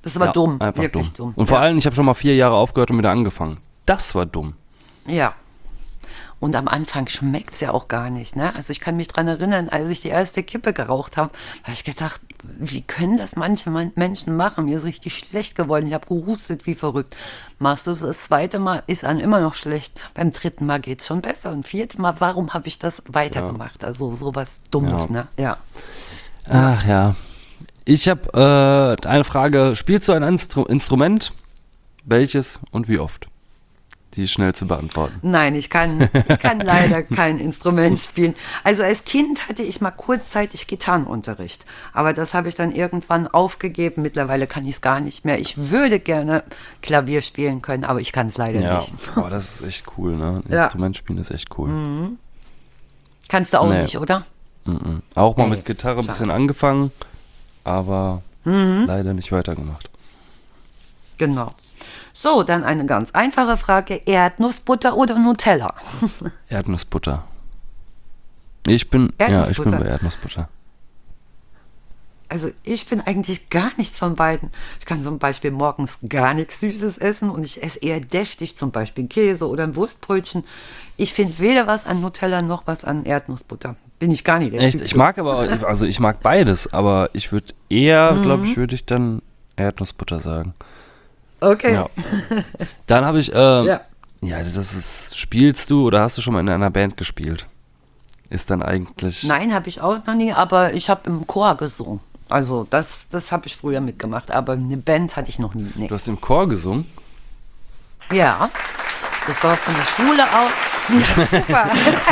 Das war dumm, einfach wirklich dumm. Und vor allem, ich habe schon mal 4 Jahre aufgehört und wieder angefangen. Das war dumm. Ja. Und am Anfang schmeckt es ja auch gar nicht, ne? Also ich kann mich dran erinnern, als ich die erste Kippe geraucht habe, habe ich gedacht, wie können das manche Menschen machen? Mir ist richtig schlecht geworden, ich habe gehustet wie verrückt. Machst du es das 2. Mal, ist einem immer noch schlecht. Beim 3. Mal geht es schon besser. Und 4. Mal, warum habe ich das weitergemacht? Also sowas Dummes, ne? Ja. Ach ja. Ich habe eine Frage, spielst du ein Instrument? Welches und wie oft? Die ist schnell zu beantworten. Nein, ich kann leider kein Instrument spielen. Also als Kind hatte ich mal kurzzeitig Gitarrenunterricht, aber das habe ich dann irgendwann aufgegeben. Mittlerweile kann ich es gar nicht mehr. Ich würde gerne Klavier spielen können, aber ich kann es leider nicht. Boah, das ist echt cool, ne? Instrument spielen ist echt cool. Mhm. Kannst du auch nicht, oder? Auch mal mit Gitarre ein bisschen angefangen, aber leider nicht weitergemacht. Genau. So, dann eine ganz einfache Frage. Erdnussbutter oder Nutella? Erdnussbutter. Ich bin bei Erdnussbutter. Also ich bin eigentlich gar nichts von beiden. Ich kann zum Beispiel morgens gar nichts Süßes essen und ich esse eher deftig, zum Beispiel Käse oder ein Wurstbrötchen. Ich finde weder was an Nutella noch was an Erdnussbutter. Bin ich gar nicht. Echt? Ich mag ich mag beides, aber ich würde eher, glaube ich, würde ich dann Erdnussbutter sagen. Okay. Ja. Dann habe ich, spielst du oder hast du schon mal in einer Band gespielt? Ist dann eigentlich... Nein, habe ich auch noch nie, aber ich habe im Chor gesungen. Also das habe ich früher mitgemacht, aber eine Band hatte ich noch nie. Nee. Du hast im Chor gesungen? Ja, das war von der Schule aus. Ja, super.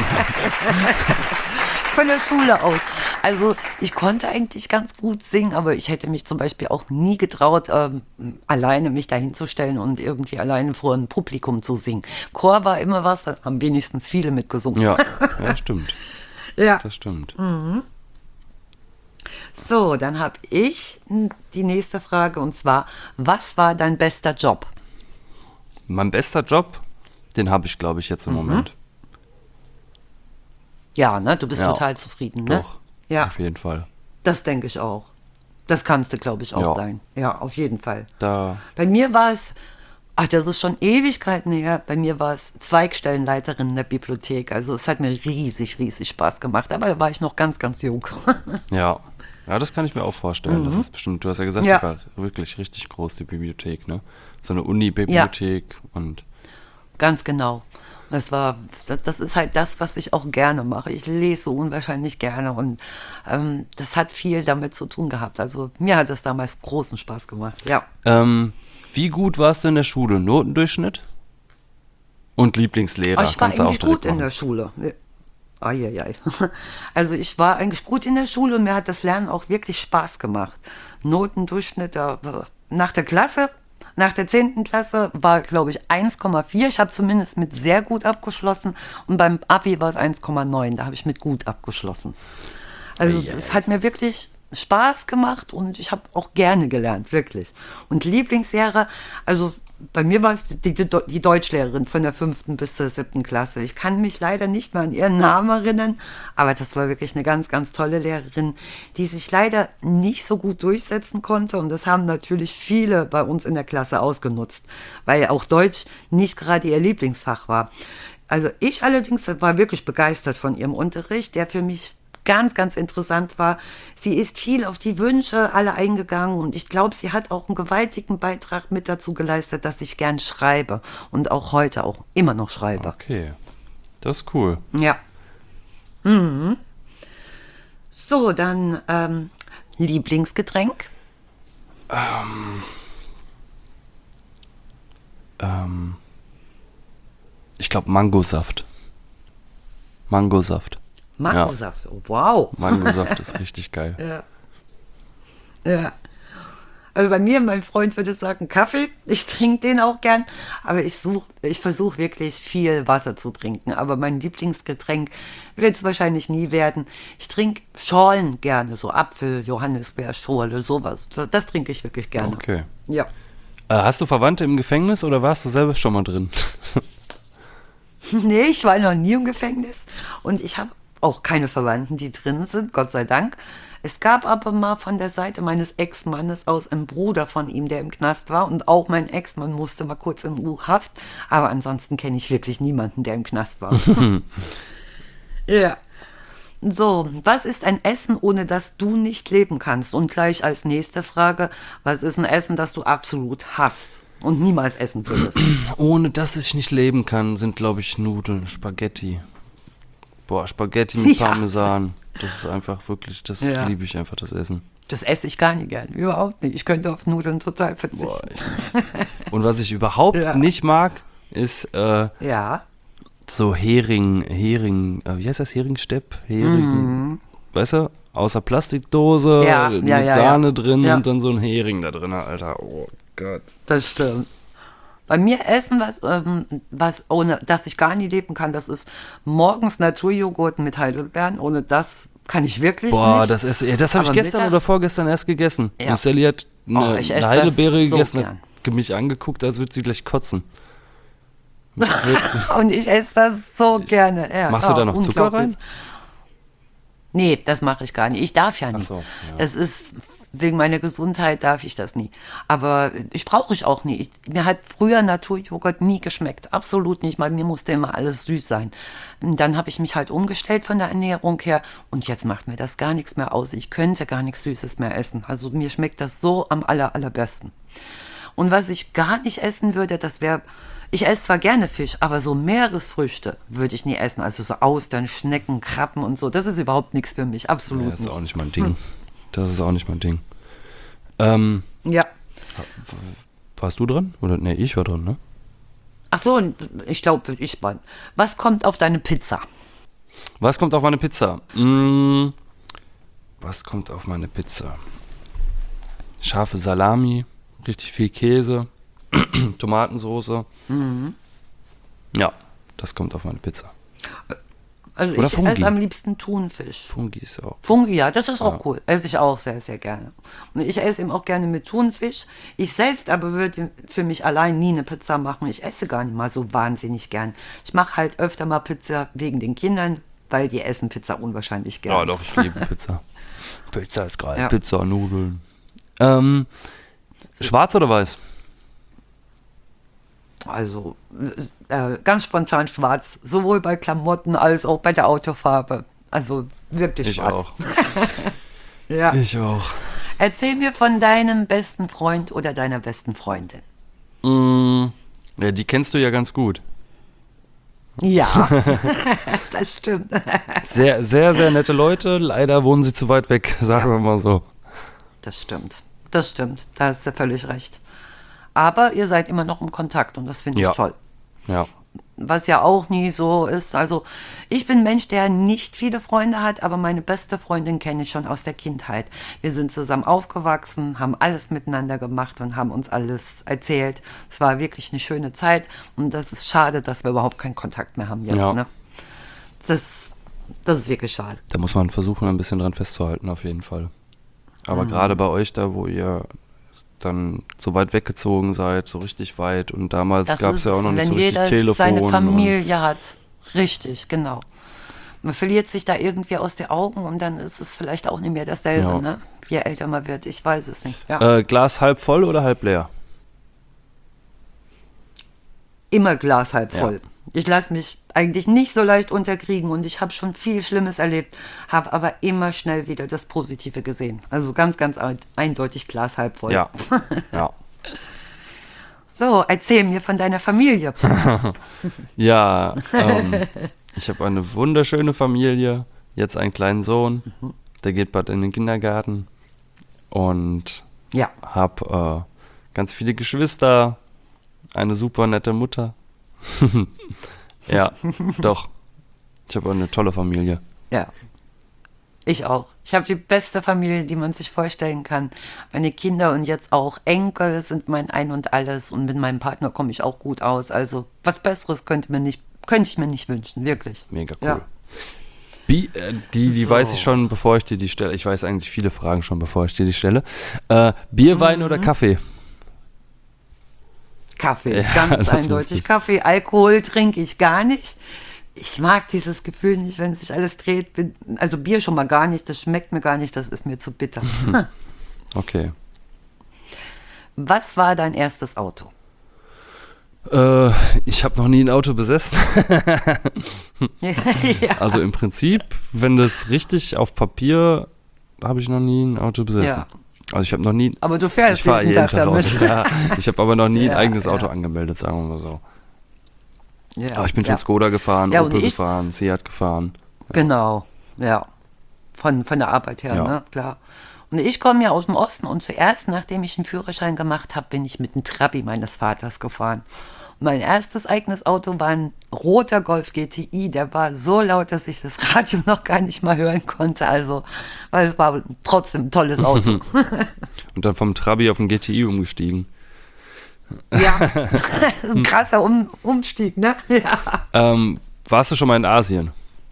Von der Schule aus. Also ich konnte eigentlich ganz gut singen, aber ich hätte mich zum Beispiel auch nie getraut, alleine mich da hinzustellen und irgendwie alleine vor einem Publikum zu singen. Chor war immer was, da haben wenigstens viele mitgesungen. Ja, stimmt. Ja. Das stimmt. So, dann habe ich die nächste Frage und zwar, was war dein bester Job? Mein bester Job, den habe ich, glaube ich, jetzt im Moment. Ja, ne? Du bist total zufrieden, ne? Doch, ja. Auf jeden Fall. Das denke ich auch. Das kannst du, glaube ich, auch sein. Ja, auf jeden Fall. Bei mir war es, das ist schon Ewigkeiten her, bei mir war es Zweigstellenleiterin in der Bibliothek. Also es hat mir riesig, riesig Spaß gemacht, aber da war ich noch ganz, ganz jung. Ja, das kann ich mir auch vorstellen. Das ist bestimmt, du hast ja gesagt, die war wirklich richtig groß, die Bibliothek, ne? So eine Uni-Bibliothek und... Ganz genau. Das ist halt das, was ich auch gerne mache. Ich lese so unwahrscheinlich gerne und das hat viel damit zu tun gehabt. Also mir hat es damals großen Spaß gemacht, ja. Wie gut warst du in der Schule? Notendurchschnitt? Und Lieblingslehrer? Ich war eigentlich gut in der Schule. Eieiei. Also ich war eigentlich gut in der Schule und mir hat das Lernen auch wirklich Spaß gemacht. Notendurchschnitt, nach der Klasse, nach der 10. Klasse war, glaube ich, 1,4. Ich habe zumindest mit sehr gut abgeschlossen und beim Abi war es 1,9. Da habe ich mit gut abgeschlossen. Also es hat mir wirklich Spaß gemacht und ich habe auch gerne gelernt, wirklich. Und Lieblingslehrer, also bei mir war es die Deutschlehrerin von der 5. bis zur 7. Klasse. Ich kann mich leider nicht mehr an ihren Namen erinnern, aber das war wirklich eine ganz, ganz tolle Lehrerin, die sich leider nicht so gut durchsetzen konnte. Und das haben natürlich viele bei uns in der Klasse ausgenutzt, weil auch Deutsch nicht gerade ihr Lieblingsfach war. Also ich allerdings war wirklich begeistert von ihrem Unterricht, der für mich ganz, ganz interessant war. Sie ist viel auf die Wünsche alle eingegangen und ich glaube, sie hat auch einen gewaltigen Beitrag mit dazu geleistet, dass ich gern schreibe und auch heute auch immer noch schreibe. Okay, das ist cool. Ja. So, dann Lieblingsgetränk? Ich glaube Mangosaft. Mangosaft. Mangosaft, wow. Mangosaft ist richtig geil. Ja. Also bei mir, mein Freund würde sagen Kaffee. Ich trinke den auch gern, aber ich versuche wirklich viel Wasser zu trinken. Aber mein Lieblingsgetränk wird es wahrscheinlich nie werden. Ich trinke Schorlen gerne, so Apfel, Johannisbeerschorle, sowas. Das trinke ich wirklich gerne. Okay. Ja. Hast du Verwandte im Gefängnis oder warst du selber schon mal drin? Nee, ich war noch nie im Gefängnis und ich habe auch keine Verwandten, die drin sind, Gott sei Dank. Es gab aber mal von der Seite meines Ex-Mannes aus einen Bruder von ihm, der im Knast war. Und auch mein Ex-Mann musste mal kurz in U-Haft. Aber ansonsten kenne ich wirklich niemanden, der im Knast war. Ja. So, was ist ein Essen, ohne das du nicht leben kannst? Und gleich als nächste Frage, was ist ein Essen, das du absolut hasst und niemals essen würdest? Ohne das ich nicht leben kann, sind, glaube ich, Nudeln, Spaghetti. Boah, Spaghetti mit Parmesan. Das ist einfach wirklich, das liebe ich einfach, das Essen. Das esse ich gar nicht gern, überhaupt nicht. Ich könnte auf Nudeln total verzichten. Boah, und was ich überhaupt nicht mag, ist so Hering, wie heißt das, Heringstepp? Weißt du, außer Plastikdose, mit Sahne drin und dann so ein Hering da drin, Alter. Oh Gott. Das stimmt. Bei mir essen, was ohne das ich gar nie leben kann, das ist morgens Naturjoghurt mit Heidelbeeren. Ohne das kann ich wirklich nicht. Boah, das habe ich gestern oder vorgestern erst gegessen. Ja. Und Sally hat eine Heidelbeere gegessen, hat mich angeguckt, als würde sie gleich kotzen. Und ich esse das so gerne. Ja, machst du da noch Zucker rein? Nee, das mache ich gar nicht. Ich darf ja nicht. Ach so, Es ist, wegen meiner Gesundheit darf ich das nie. Aber brauche ich auch nie. Mir hat früher Naturjoghurt nie geschmeckt. Absolut nicht. Bei mir musste immer alles süß sein. Und dann habe ich mich halt umgestellt von der Ernährung her. Und jetzt macht mir das gar nichts mehr aus. Ich könnte gar nichts Süßes mehr essen. Also mir schmeckt das so am allerbesten. Und was ich gar nicht essen würde, das wäre... Ich esse zwar gerne Fisch, aber so Meeresfrüchte würde ich nie essen. Also so Austern, Schnecken, Krabben und so. Das ist überhaupt nichts für mich. Absolut nicht. Das ist auch nicht mein Ding. Das ist auch nicht mein Ding. Ja. Warst du dran? Oder nee, ich war dran, ne? Ach so, ich glaube, ich war. Was kommt auf deine Pizza? Was kommt auf meine Pizza? Was kommt auf meine Pizza? Scharfe Salami, richtig viel Käse. Tomatensoße. Ja, das kommt auf meine Pizza. Also oder ich Fungi. esse am liebsten Thunfisch. Fungi ist auch. Fungi, ja, das ist auch cool. Esse ich auch sehr, sehr gerne. Und ich esse eben auch gerne mit Thunfisch. Ich selbst aber würde für mich allein nie eine Pizza machen. Ich esse gar nicht mal so wahnsinnig gern. Ich mache halt öfter mal Pizza wegen den Kindern, weil die essen Pizza unwahrscheinlich gern. Ja, doch, ich liebe Pizza. Pizza ist geil. Ja. Pizza, Nudeln. Schwarz oder weiß? Also ganz spontan schwarz, sowohl bei Klamotten als auch bei der Autofarbe. Also wirklich ich schwarz. Auch. Ja. Ich auch. Erzähl mir von deinem besten Freund oder deiner besten Freundin. Ja, die kennst du ja ganz gut. Ja, das stimmt. Sehr, sehr, sehr nette Leute. Leider wohnen sie zu weit weg, sagen wir mal so. Das stimmt. Das stimmt. Da hast du völlig recht. Aber ihr seid immer noch im Kontakt und das finde ich toll. Ja. Was ja auch nie so ist. Also ich bin ein Mensch, der nicht viele Freunde hat, aber meine beste Freundin kenne ich schon aus der Kindheit. Wir sind zusammen aufgewachsen, haben alles miteinander gemacht und haben uns alles erzählt. Es war wirklich eine schöne Zeit und das ist schade, dass wir überhaupt keinen Kontakt mehr haben jetzt. Ja. Ne? Das ist wirklich schade. Da muss man versuchen, ein bisschen dran festzuhalten, auf jeden Fall. Aber gerade bei euch da, wo ihr dann so weit weggezogen seid, so richtig weit. Und damals gab es ja auch noch nicht so richtig Telefon. Wenn jeder seine Familie hat. Richtig, genau. Man verliert sich da irgendwie aus den Augen und dann ist es vielleicht auch nicht mehr dasselbe, ne? Je älter man wird. Ich weiß es nicht. Ja. Glas halb voll oder halb leer? Immer Glas halb voll. Ja. Ich lasse mich eigentlich nicht so leicht unterkriegen und ich habe schon viel Schlimmes erlebt, habe aber immer schnell wieder das Positive gesehen. Also ganz, ganz eindeutig Glas halb voll. Ja. Ja. So, erzähl mir von deiner Familie. Ja, ich habe eine wunderschöne Familie, jetzt einen kleinen Sohn, der geht bald in den Kindergarten und habe ganz viele Geschwister, eine super nette Mutter. Ja, doch. Ich habe eine tolle Familie. Ja, ich auch. Ich habe die beste Familie, die man sich vorstellen kann. Meine Kinder und jetzt auch Enkel sind mein Ein und Alles und mit meinem Partner komme ich auch gut aus. Also was Besseres könnte ich mir nicht wünschen, wirklich. Mega cool. Ja. Die weiß ich schon, bevor ich dir die stelle. Ich weiß eigentlich viele Fragen schon, bevor ich dir die stelle. Bier, Wein oder Kaffee? Kaffee, ganz eindeutig Kaffee. Alkohol trinke ich gar nicht. Ich mag dieses Gefühl nicht, wenn sich alles dreht. Also Bier schon mal gar nicht, das schmeckt mir gar nicht, das ist mir zu bitter. Okay. Was war dein erstes Auto? Ich habe noch nie ein Auto besessen. Ja. Also im Prinzip, wenn das richtig auf Papier, habe ich noch nie ein Auto besessen. Ja. Also ich habe noch nie. Aber du fährst ich fahre jeden Tag damit. Auto. Ja, ich habe aber noch nie ein Ja, eigenes ja. Auto angemeldet, sagen wir mal so. Ja, Aber ich bin schon Skoda gefahren, Ja, und Opel ich- gefahren, Seat gefahren. Genau, ja. Von der Arbeit her, Ja. ne? Klar. Und ich komme ja aus dem Osten und zuerst, nachdem ich einen Führerschein gemacht habe, bin ich mit dem Trabi meines Vaters gefahren. Und mein erstes eigenes Auto war ein roter Golf GTI, der war so laut, dass ich das Radio noch gar nicht mal hören konnte. Also, weil es war trotzdem ein tolles Auto. Und dann vom Trabi auf den GTI umgestiegen. Ja, das ist ein krasser Umstieg, ne? Ja. Warst du schon mal in Asien?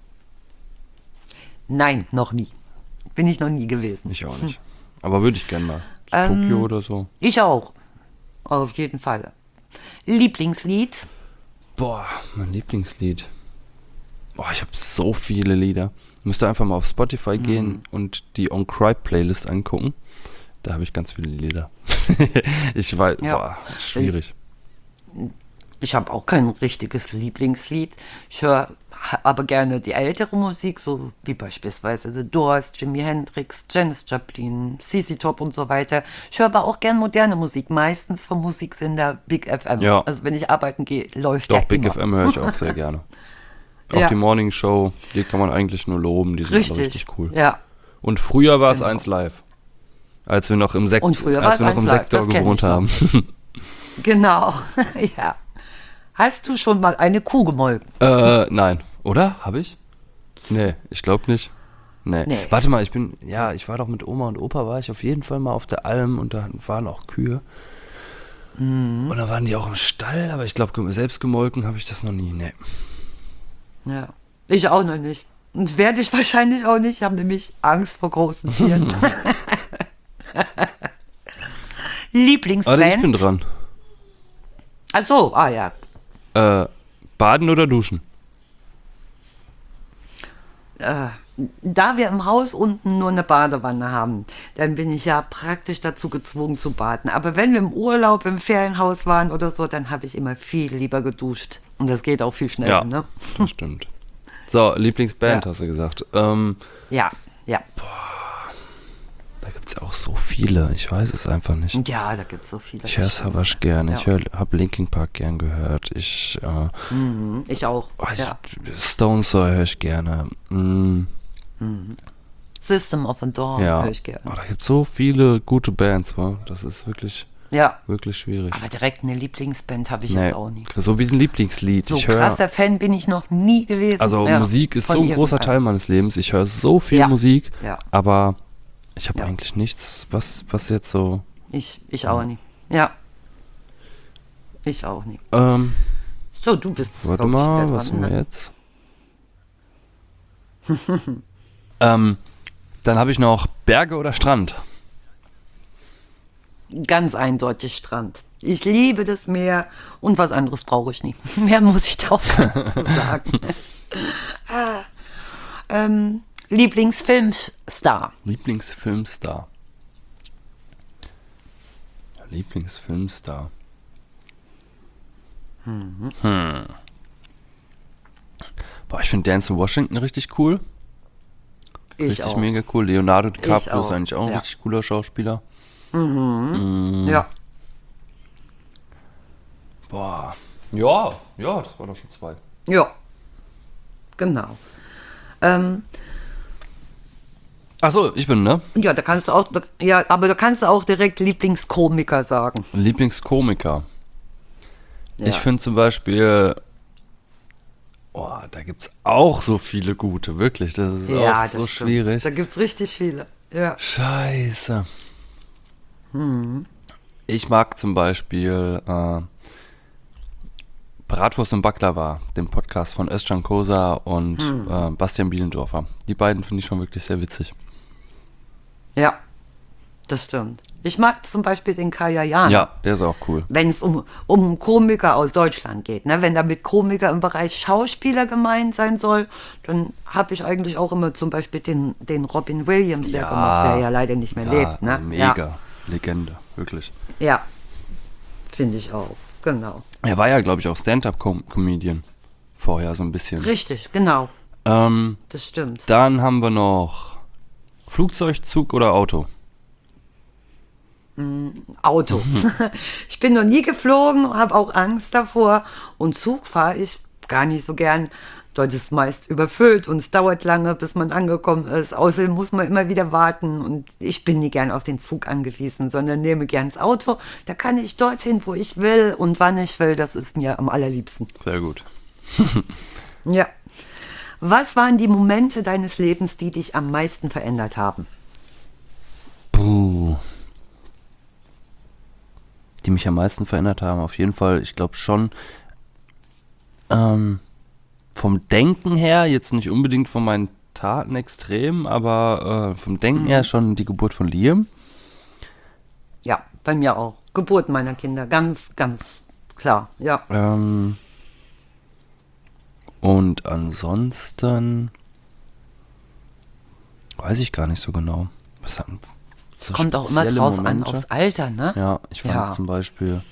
Nein, noch nie. Bin ich noch nie gewesen. Ich auch nicht. Aber würde ich gerne mal. Ähm, Tokio oder so. Ich auch. Auf jeden Fall. Lieblingslied? Boah, mein Lieblingslied. Boah, ich habe so viele Lieder. Müsst ihr einfach mal auf Spotify gehen und die On Cry Playlist angucken. Da habe ich ganz viele Lieder. Ich weiß, Ja. boah, schwierig. Ich habe auch kein richtiges Lieblingslied. Ich höre aber gerne die ältere Musik, so wie beispielsweise The Doors, Jimi Hendrix, Janis Joplin, ZZ Top und so weiter. Ich höre aber auch gerne moderne Musik, meistens vom Musiksender Big FM. Ja. Also wenn ich arbeiten gehe, läuft Doch, der Big immer. FM höre ich auch sehr gerne. Auch Ja. die Morning Show, die kann man eigentlich nur loben, die sind alle richtig cool. Ja. Und früher war es Genau. 1 Live. Als wir noch im, Und früher war als es wir noch im 1 Live, Sektor das kenn gewohnt ich noch. haben. Genau. Ja. Hast du schon mal eine Kuh gemolken? Nein. Oder? Habe ich? Nee, ich glaube nicht. Nee. Warte mal, ich war doch mit Oma und Opa, war ich auf jeden Fall mal auf der Alm und da waren auch Kühe. Und da waren die auch im Stall, aber ich glaube, selbst gemolken habe ich das noch nie. Nee. Ja. Ich auch noch nicht. Und werde ich wahrscheinlich auch nicht. Ich habe nämlich Angst vor großen Tieren. Lieblingsband? Warte, ich bin dran. Ach so, ja. Baden oder duschen? Da wir im Haus unten nur eine Badewanne haben, dann bin ich ja praktisch dazu gezwungen zu baden. Aber wenn wir im Urlaub im Ferienhaus waren oder so, dann habe ich immer viel lieber geduscht. Und das geht auch viel schneller, Ja, ne? das stimmt. So, Lieblingsband Ja. hast du gesagt. Ja. Da gibt es ja auch so viele. Ich weiß es einfach nicht. Ja, da gibt es so viele. Ich höre Savage gern. Ich habe Linkin Park gern gehört. Ich auch. ja. Stone Sour höre ich gerne. System of a Down Ja. höre ich gerne. Da gibt es so viele gute Bands. Wa? Das ist wirklich, Ja. wirklich schwierig. Aber direkt eine Lieblingsband habe ich Nee, jetzt auch nicht. so wie ein Lieblingslied. So ich höre, krasser Fan bin ich noch nie gewesen. also Ja, Musik ist von so ein großer irgendeinem. Teil meines Lebens. Ich höre so viel Ja. Musik, Ja. aber ich habe Ja. eigentlich nichts, was jetzt so. Ich auch nie. Ja. Ich auch nie. So, du bist. Warte glaub ich, mal, wieder was dran, haben wir ne? jetzt? Dann habe ich noch Berge oder Strand. Ganz eindeutig Strand. Ich liebe das Meer und was anderes brauche ich nie. Mehr muss ich da auch gar nicht zu sagen. Lieblingsfilmstar. Lieblingsfilmstar. Boah, ich finde Denzel Washington richtig cool. Ich Richtig auch. mega cool. Leonardo DiCaprio auch, ist eigentlich auch ein ja. richtig cooler Schauspieler. Ja. Boah. Ja, das war doch schon 2. Ja. Genau. Achso, ich bin, ne? Ja, da kannst du auch, ja, aber da kannst du auch direkt Lieblingskomiker sagen. Lieblingskomiker. Ja. Ich finde zum Beispiel, da gibt es auch so viele gute, wirklich. Das ist auch so stimmt. schwierig. Da gibt es richtig viele. Ja. Scheiße. Ich mag zum Beispiel Bratwurst und Baklava, den Podcast von Özcan Kosa und Bastian Bielendorfer. Die beiden finde ich schon wirklich sehr witzig. Ja, das stimmt. Ich mag zum Beispiel den Kaya Jana. Ja, der ist auch cool. Wenn es um Komiker aus Deutschland geht. Ne? Wenn da mit Komiker im Bereich Schauspieler gemeint sein soll, dann habe ich eigentlich auch immer zum Beispiel den Robin Williams sehr gemocht, der ja leider nicht mehr lebt. Ne? Also mega. Legende, wirklich. Ja, finde ich auch. Genau. Er war ja, glaube ich, auch Stand-Up-Comedian vorher so ein bisschen. Richtig, genau. Das stimmt. Dann haben wir noch Flugzeug, Zug oder Auto? Auto. Ich bin noch nie geflogen, habe auch Angst davor. Und Zug fahre ich gar nicht so gern. Dort ist meist überfüllt und es dauert lange, bis man angekommen ist. Außerdem muss man immer wieder warten. Und ich bin nie gern auf den Zug angewiesen, sondern nehme gern das Auto. Da kann ich dorthin, wo ich will und wann ich will. Das ist mir am allerliebsten. Sehr gut. Ja. Was waren die Momente deines Lebens, die dich am meisten verändert haben? Puh. Die mich am meisten verändert haben, auf jeden Fall, ich glaube schon vom Denken her, jetzt nicht unbedingt von meinen Taten extrem, aber vom Denken her schon die Geburt von Liam. Ja, bei mir auch. Geburt meiner Kinder, ganz, ganz klar, ja. Und ansonsten weiß ich gar nicht so genau. Was hatten Es kommt auch immer drauf an, aufs Alter, ne? Ja, ich fand zum Beispiel,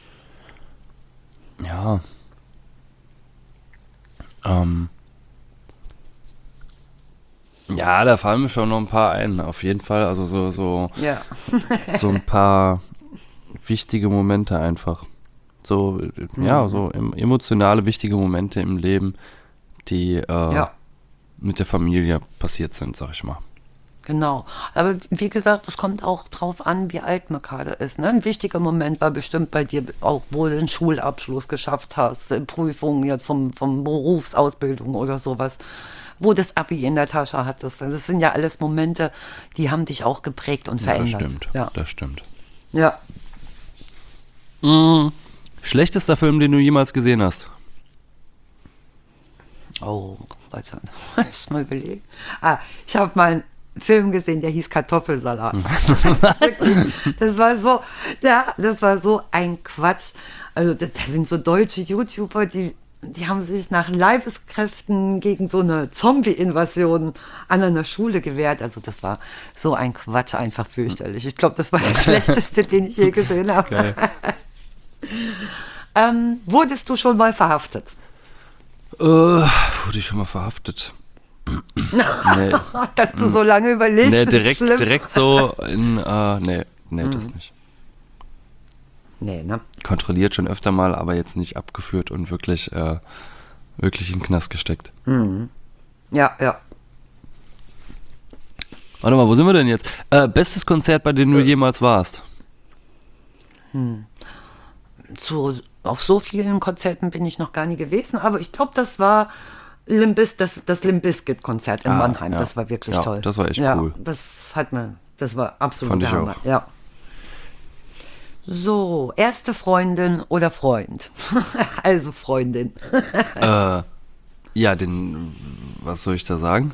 da fallen mir schon noch ein paar ein, auf jeden Fall. Also so ein paar wichtige Momente einfach. So emotionale, wichtige Momente im Leben, die mit der Familie passiert sind, sag ich mal. Genau. Aber wie gesagt, es kommt auch drauf an, wie alt man gerade ist. Ne? Ein wichtiger Moment war bestimmt bei dir auch, wo du den Schulabschluss geschafft hast, Prüfungen jetzt vom Berufsausbildung oder sowas, wo das Abi in der Tasche hattest. Das sind ja alles Momente, die haben dich auch geprägt und verändert. Das stimmt. Ja. Schlechtester Film, den du jemals gesehen hast? Oh, warte, lass mal überlegen. Ich habe mal einen Film gesehen, der hieß Kartoffelsalat. Das war so ein Quatsch. Also da sind so deutsche YouTuber, die haben sich nach Leibeskräften gegen so eine Zombie-Invasion an einer Schule gewehrt. Also das war so ein Quatsch, einfach fürchterlich. Ich glaube, das war der schlechteste, den ich je gesehen habe. Wurdest du schon mal verhaftet? Wurde ich schon mal verhaftet? Nee. Dass du so lange überlegst, nee, ist schlimm. direkt so in, das nicht. Nee, ne? Kontrolliert schon öfter mal, aber jetzt nicht abgeführt und wirklich in den Knast gesteckt. Ja. Warte mal, wo sind wir denn jetzt? Bestes Konzert, bei dem du jemals warst? Auf so vielen Konzerten bin ich noch gar nie gewesen, aber ich glaube, das war das Limp Bizkit-Konzert in Mannheim. Das war wirklich toll. Das war echt cool. Das war absolut Fand ich Hammer. auch. Ja. So, erste Freundin oder Freund? Also Freundin. Was soll ich da sagen?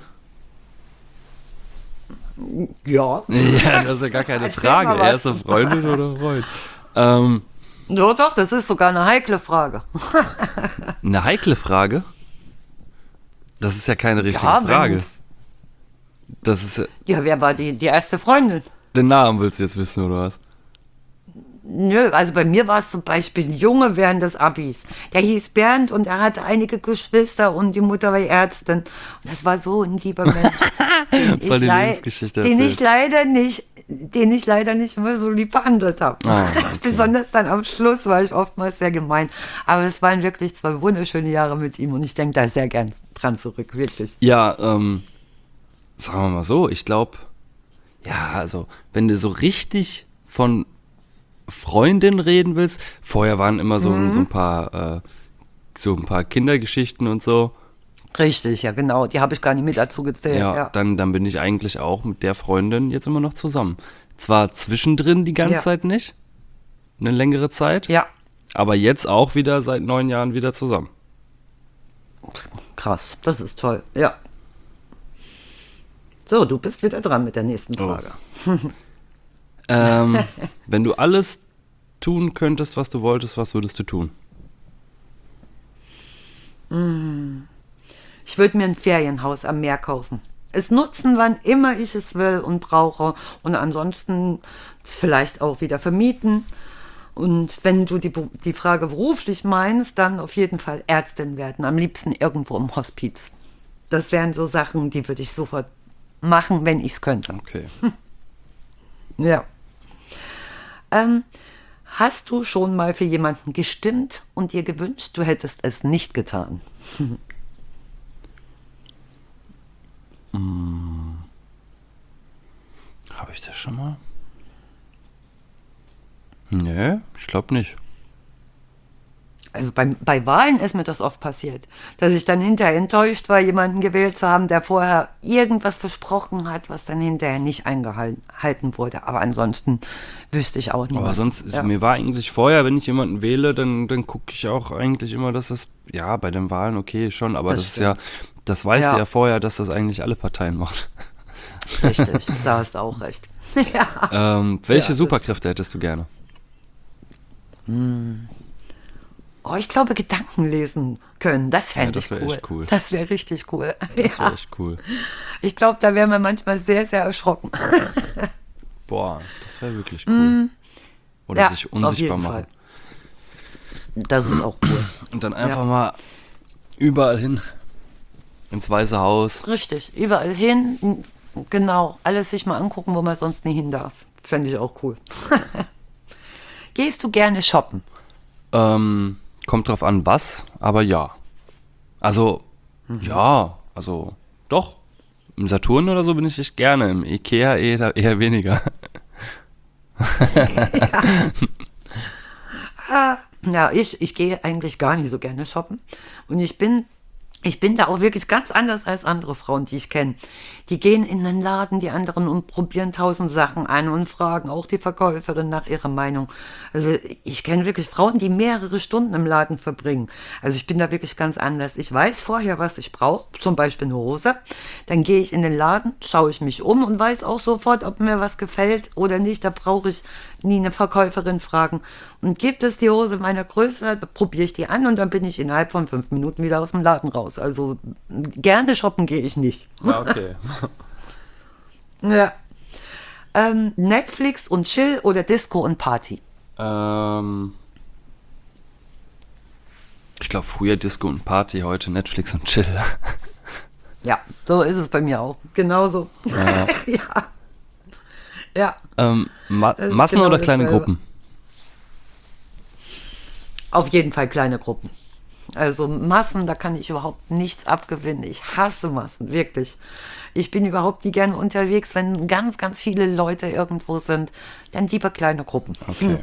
Ja. Ja, das ist ja gar keine Frage. Erste Freundin oder Freund? Doch, das ist sogar eine heikle Frage. Eine heikle Frage? Das ist ja keine richtige Frage. Das ist ja, wer war die erste Freundin? Den Namen willst du jetzt wissen, oder was? Nö, also bei mir war es zum Beispiel ein Junge während des Abis. Der hieß Bernd und er hatte einige Geschwister und die Mutter war Ärztin. Und das war so ein lieber Mensch, den ich leider nicht immer so lieb behandelt habe. Okay. Besonders dann am Schluss war ich oftmals sehr gemein. Aber es waren wirklich 2 wunderschöne Jahre mit ihm und ich denke da sehr gern dran zurück, wirklich. Ja, sagen wir mal so, ich glaube, also wenn du so richtig von Freundin reden willst, vorher waren immer so ein paar Kindergeschichten und so. Richtig, ja genau, die habe ich gar nicht mit dazu gezählt. Ja. Dann bin ich eigentlich auch mit der Freundin jetzt immer noch zusammen. Zwar zwischendrin die ganze Zeit nicht, eine längere Zeit, aber jetzt auch wieder seit 9 Jahren wieder zusammen. Krass, das ist toll, ja. So, du bist wieder dran mit der nächsten Frage. Wenn du alles tun könntest, was du wolltest, was würdest du tun? Ich würde mir ein Ferienhaus am Meer kaufen. Es nutzen, wann immer ich es will und brauche. Und ansonsten vielleicht auch wieder vermieten. Und wenn du die Frage beruflich meinst, dann auf jeden Fall Ärztin werden. Am liebsten irgendwo im Hospiz. Das wären so Sachen, die würde ich sofort machen, wenn ich es könnte. Okay. Ja. Hast du schon mal für jemanden gestimmt und dir gewünscht, du hättest es nicht getan? Habe ich das schon mal? Nee, ich glaube nicht. Also bei Wahlen ist mir das oft passiert, dass ich dann hinterher enttäuscht war, jemanden gewählt zu haben, der vorher irgendwas versprochen hat, was dann hinterher nicht eingehalten wurde. Aber ansonsten wüsste ich auch nicht. Aber sonst, mir war eigentlich vorher, wenn ich jemanden wähle, dann gucke ich auch eigentlich immer, dass es, ja, bei den Wahlen okay schon, aber das ist ja, das weißt du ja vorher, dass das eigentlich alle Parteien macht. Richtig, da hast du auch recht. Ja. Welche Superkräfte hättest du gerne? Oh, ich glaube, Gedanken lesen können. Das fände ich cool. Echt cool. Das wäre richtig cool. Das wäre echt cool. Ich glaube, da wären wir manchmal sehr, sehr erschrocken. Boah, das wäre wirklich cool. Oder sich unsichtbar machen. Fall. Das ist auch cool. Und dann einfach mal überall hin. Ins Weiße Haus. Richtig, überall hin. Genau, alles sich mal angucken, wo man sonst nie hin darf. Fände ich auch cool. Gehst du gerne shoppen? Kommt drauf an, was, aber ja. Also, ja, also doch. Im Saturn oder so bin ich echt gerne. Im Ikea eher weniger. Ja, ich gehe eigentlich gar nicht so gerne shoppen. Und ich bin da auch wirklich ganz anders als andere Frauen, die ich kenne. Die gehen in den Laden, die anderen, und probieren 1000 Sachen an und fragen auch die Verkäuferin nach ihrer Meinung. Also ich kenne wirklich Frauen, die mehrere Stunden im Laden verbringen. Also ich bin da wirklich ganz anders. Ich weiß vorher, was ich brauche, zum Beispiel eine Hose. Dann gehe ich in den Laden, schaue ich mich um und weiß auch sofort, ob mir was gefällt oder nicht. Da brauche ich nie eine Verkäuferin fragen. Und gibt es die Hose meiner Größe, probiere ich die an und dann bin ich innerhalb von 5 Minuten wieder aus dem Laden raus. Also gerne shoppen gehe ich nicht. Ja, okay. Ja. Netflix und Chill oder Disco und Party? Ich glaube, früher Disco und Party, heute Netflix und Chill. Ja, so ist es bei mir auch. Genauso. Ja. Ja. Massen genau oder kleine dasselbe. Gruppen? Auf jeden Fall kleine Gruppen. Also Massen, da kann ich überhaupt nichts abgewinnen. Ich hasse Massen, wirklich. Ich bin überhaupt nie gerne unterwegs, wenn ganz, ganz viele Leute irgendwo sind. Dann lieber kleine Gruppen. Okay.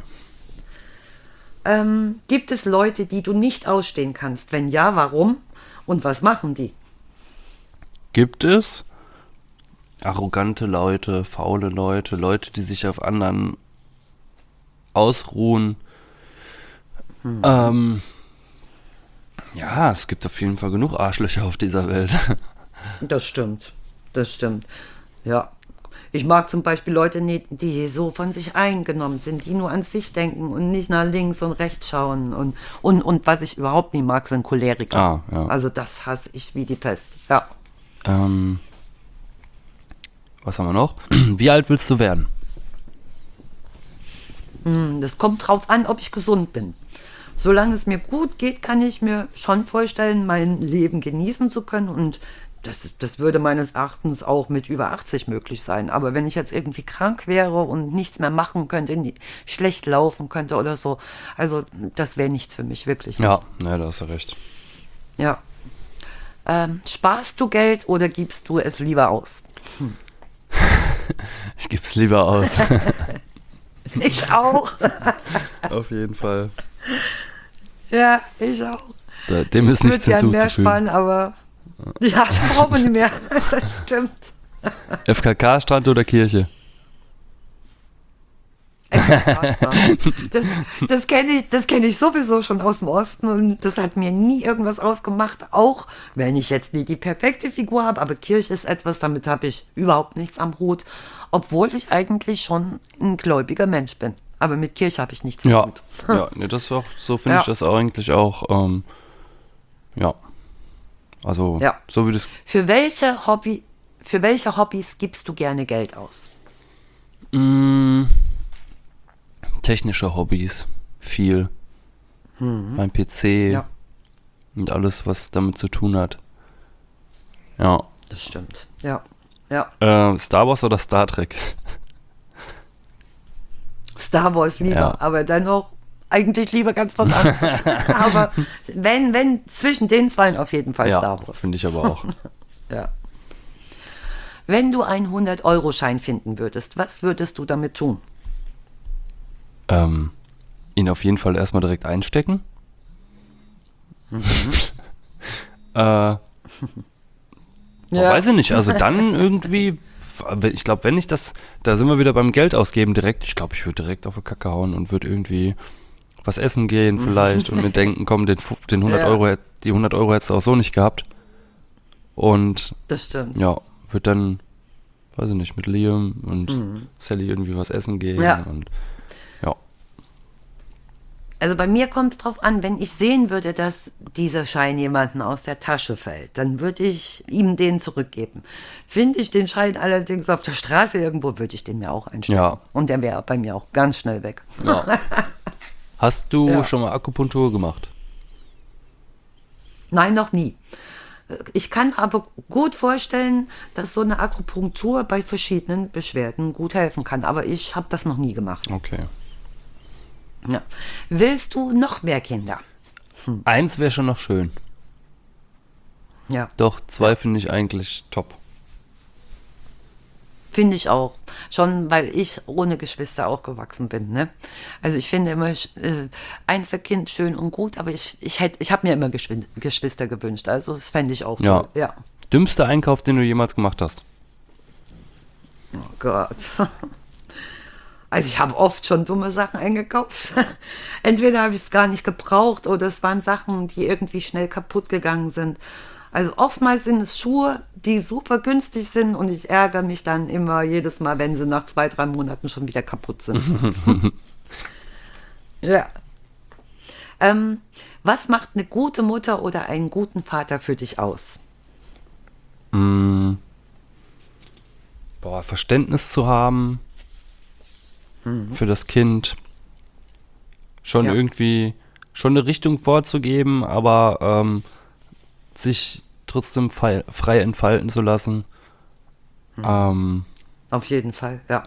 Gibt es Leute, die du nicht ausstehen kannst? Wenn ja, warum? Und was machen die? Gibt es arrogante Leute, faule Leute, Leute, die sich auf anderen ausruhen? Ja, es gibt auf jeden Fall genug Arschlöcher auf dieser Welt. Das stimmt. Ja. Ich mag zum Beispiel Leute nicht, die so von sich eingenommen sind, die nur an sich denken und nicht nach links und rechts schauen. Und was ich überhaupt nicht mag, sind Choleriker. Ja. Also das hasse ich wie die Pest. Ja. Was haben wir noch? Wie alt willst du werden? Das kommt drauf an, ob ich gesund bin. Solange es mir gut geht, kann ich mir schon vorstellen, mein Leben genießen zu können, und das würde meines Erachtens auch mit über 80 möglich sein. Aber wenn ich jetzt irgendwie krank wäre und nichts mehr machen könnte, schlecht laufen könnte oder so, also das wäre nichts für mich, wirklich nicht. Ja, da hast du recht. Ja. Sparst du Geld oder gibst du es lieber aus? Ich gebe es lieber aus. Ich auch. Auf jeden Fall. Ja, ich auch. Dem ist nichts hinzuzufügen. Mehr hinzuzufügen. sparen, aber ja, das braucht man nicht mehr. Das stimmt. FKK, Strand oder Kirche? Das kenne ich sowieso schon aus dem Osten, und das hat mir nie irgendwas ausgemacht, auch wenn ich jetzt nie die perfekte Figur habe, aber Kirche ist etwas, damit habe ich überhaupt nichts am Hut. obwohl ich eigentlich schon ein gläubiger Mensch bin. Aber mit Kirche habe ich nichts mit. Ja, nee, das ist auch, so finde ich das eigentlich auch, also so wie das... Für welche Hobbys gibst du gerne Geld aus? Technische Hobbys, viel. Mein PC und alles, was damit zu tun hat. Ja. Das stimmt, ja. Star Wars oder Star Trek? Star Wars lieber, aber dennoch eigentlich lieber ganz was anderes. Aber wenn zwischen den zwei auf jeden Fall Star Wars. Finde ich aber auch. Ja. Wenn du einen 100-Euro-Schein finden würdest, was würdest du damit tun? Ihn auf jeden Fall erstmal direkt einstecken. Weiß ich nicht, also dann irgendwie, ich glaube, wenn ich das, da sind wir wieder beim Geld ausgeben direkt, ich glaube, ich würde direkt auf die Kacke hauen und würde irgendwie was essen gehen vielleicht und mir denken, komm, den 100 Euro, die 100 Euro hättest du auch so nicht gehabt. Und das stimmt. Ja, würde dann, weiß ich nicht, mit Liam und Sally irgendwie was essen gehen und Also bei mir kommt es drauf an, wenn ich sehen würde, dass dieser Schein jemanden aus der Tasche fällt, dann würde ich ihm den zurückgeben. Finde ich den Schein allerdings auf der Straße irgendwo, würde ich den mir auch einstecken. Ja. Und der wäre bei mir auch ganz schnell weg. Ja. Hast du schon mal Akupunktur gemacht? Nein, noch nie. Ich kann aber gut vorstellen, dass so eine Akupunktur bei verschiedenen Beschwerden gut helfen kann. Aber ich habe das noch nie gemacht. Okay. Ja. Willst du noch mehr Kinder? Eins wäre schon noch schön. Ja. Doch, 2 finde ich eigentlich top. Finde ich auch. Schon, weil ich ohne Geschwister auch gewachsen bin. Ne? Also ich finde immer Einzelkind schön und gut, aber ich habe mir immer Geschwister gewünscht. Also das fände ich auch toll. Ja. Dümmster Einkauf, den du jemals gemacht hast? Oh Gott. Also ich habe oft schon dumme Sachen eingekauft. Entweder habe ich es gar nicht gebraucht oder es waren Sachen, die irgendwie schnell kaputt gegangen sind. Also oftmals sind es Schuhe, die super günstig sind und ich ärgere mich dann immer jedes Mal, wenn sie nach 2-3 Monaten schon wieder kaputt sind. Ja. Was macht eine gute Mutter oder einen guten Vater für dich aus? Verständnis zu haben für das Kind. Schon irgendwie, schon eine Richtung vorzugeben, aber sich trotzdem frei entfalten zu lassen. Auf jeden Fall, ja.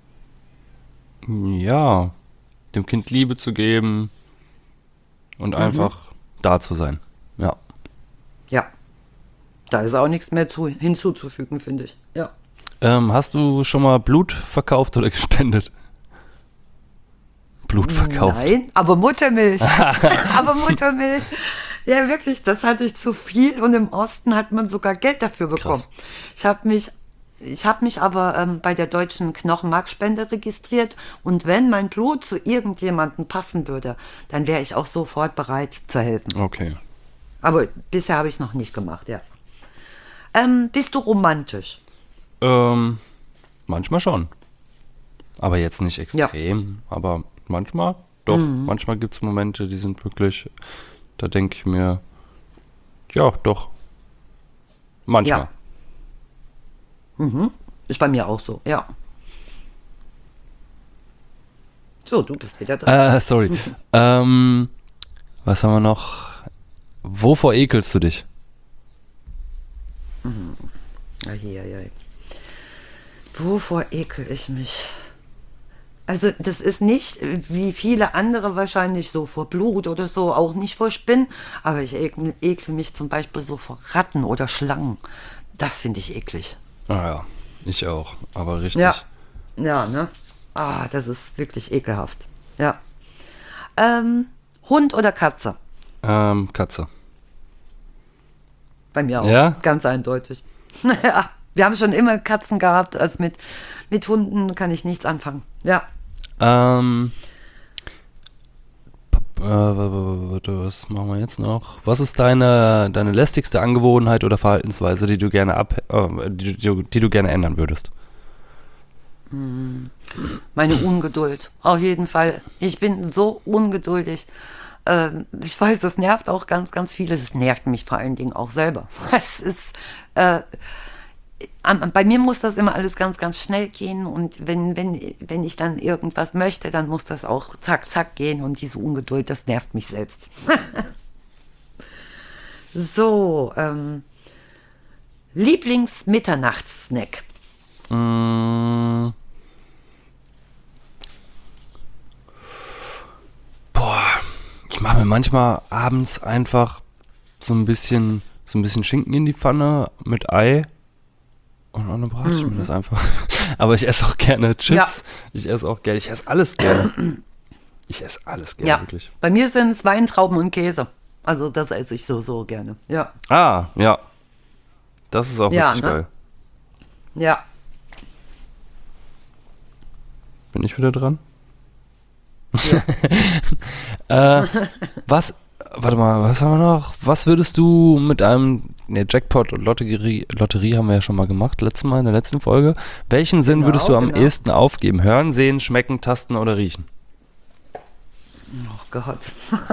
Ja, dem Kind Liebe zu geben und einfach da zu sein. Ja. Ja. Da ist auch nichts mehr hinzuzufügen, finde ich. Ja. Hast du schon mal Blut verkauft oder gespendet? Blut verkauft? Nein, aber Muttermilch. Aber Muttermilch. Ja, wirklich, das hatte ich zu viel und im Osten hat man sogar Geld dafür bekommen. Krass. Ich habe mich aber bei der Deutschen Knochenmarkspende registriert und wenn mein Blut zu irgendjemandem passen würde, dann wäre ich auch sofort bereit zu helfen. Okay. Aber bisher habe ich es noch nicht gemacht, ja. Bist du romantisch? Manchmal schon. Aber jetzt nicht extrem, aber manchmal, doch. Manchmal gibt es Momente, die sind wirklich, da denke ich mir, ja, doch. Manchmal. Ja. Ist bei mir auch so, ja. So, du bist wieder dran. Sorry. Was haben wir noch? Wovor ekelst du dich? Wovor ekel ich mich? Also das ist nicht, wie viele andere wahrscheinlich, so vor Blut oder so, auch nicht vor Spinnen, aber ich ekel mich zum Beispiel so vor Ratten oder Schlangen. Das finde ich eklig. Ah ja, ich auch, aber richtig. Ja, ne? Ah, das ist wirklich ekelhaft. Ja. Hund oder Katze? Katze. Bei mir auch, ja? Ganz eindeutig. Ja, wir haben schon immer Katzen gehabt, also mit Hunden kann ich nichts anfangen. Ja. Was machen wir jetzt noch? Was ist deine lästigste Angewohnheit oder Verhaltensweise, die du gerne die du gerne ändern würdest? Meine Ungeduld, auf jeden Fall. Ich bin so ungeduldig. Ich weiß, das nervt auch ganz, ganz viele. Es nervt mich vor allen Dingen auch selber. Es ist, bei mir muss das immer alles ganz, ganz schnell gehen. Und wenn ich dann irgendwas möchte, dann muss das auch zack, zack gehen. Und diese Ungeduld, das nervt mich selbst. So, Lieblings-Mitternachtssnack. Ich mache mir manchmal abends einfach so ein bisschen Schinken in die Pfanne mit Ei und dann brate ich mir das einfach. Aber ich esse auch gerne Chips. Ja. Ich esse alles gerne. Wirklich. Bei mir sind es Weintrauben und Käse. Also das esse ich so gerne. Ja. Ah, ja. Das ist auch wirklich geil. Ja. Bin ich wieder dran? Ja. Was haben wir noch? Was würdest du mit einem Jackpot und Lotterie haben wir ja schon mal gemacht, letztes Mal in der letzten Folge. Welchen Sinn würdest du am ehesten aufgeben? Hören, sehen, schmecken, tasten oder riechen? Oh Gott.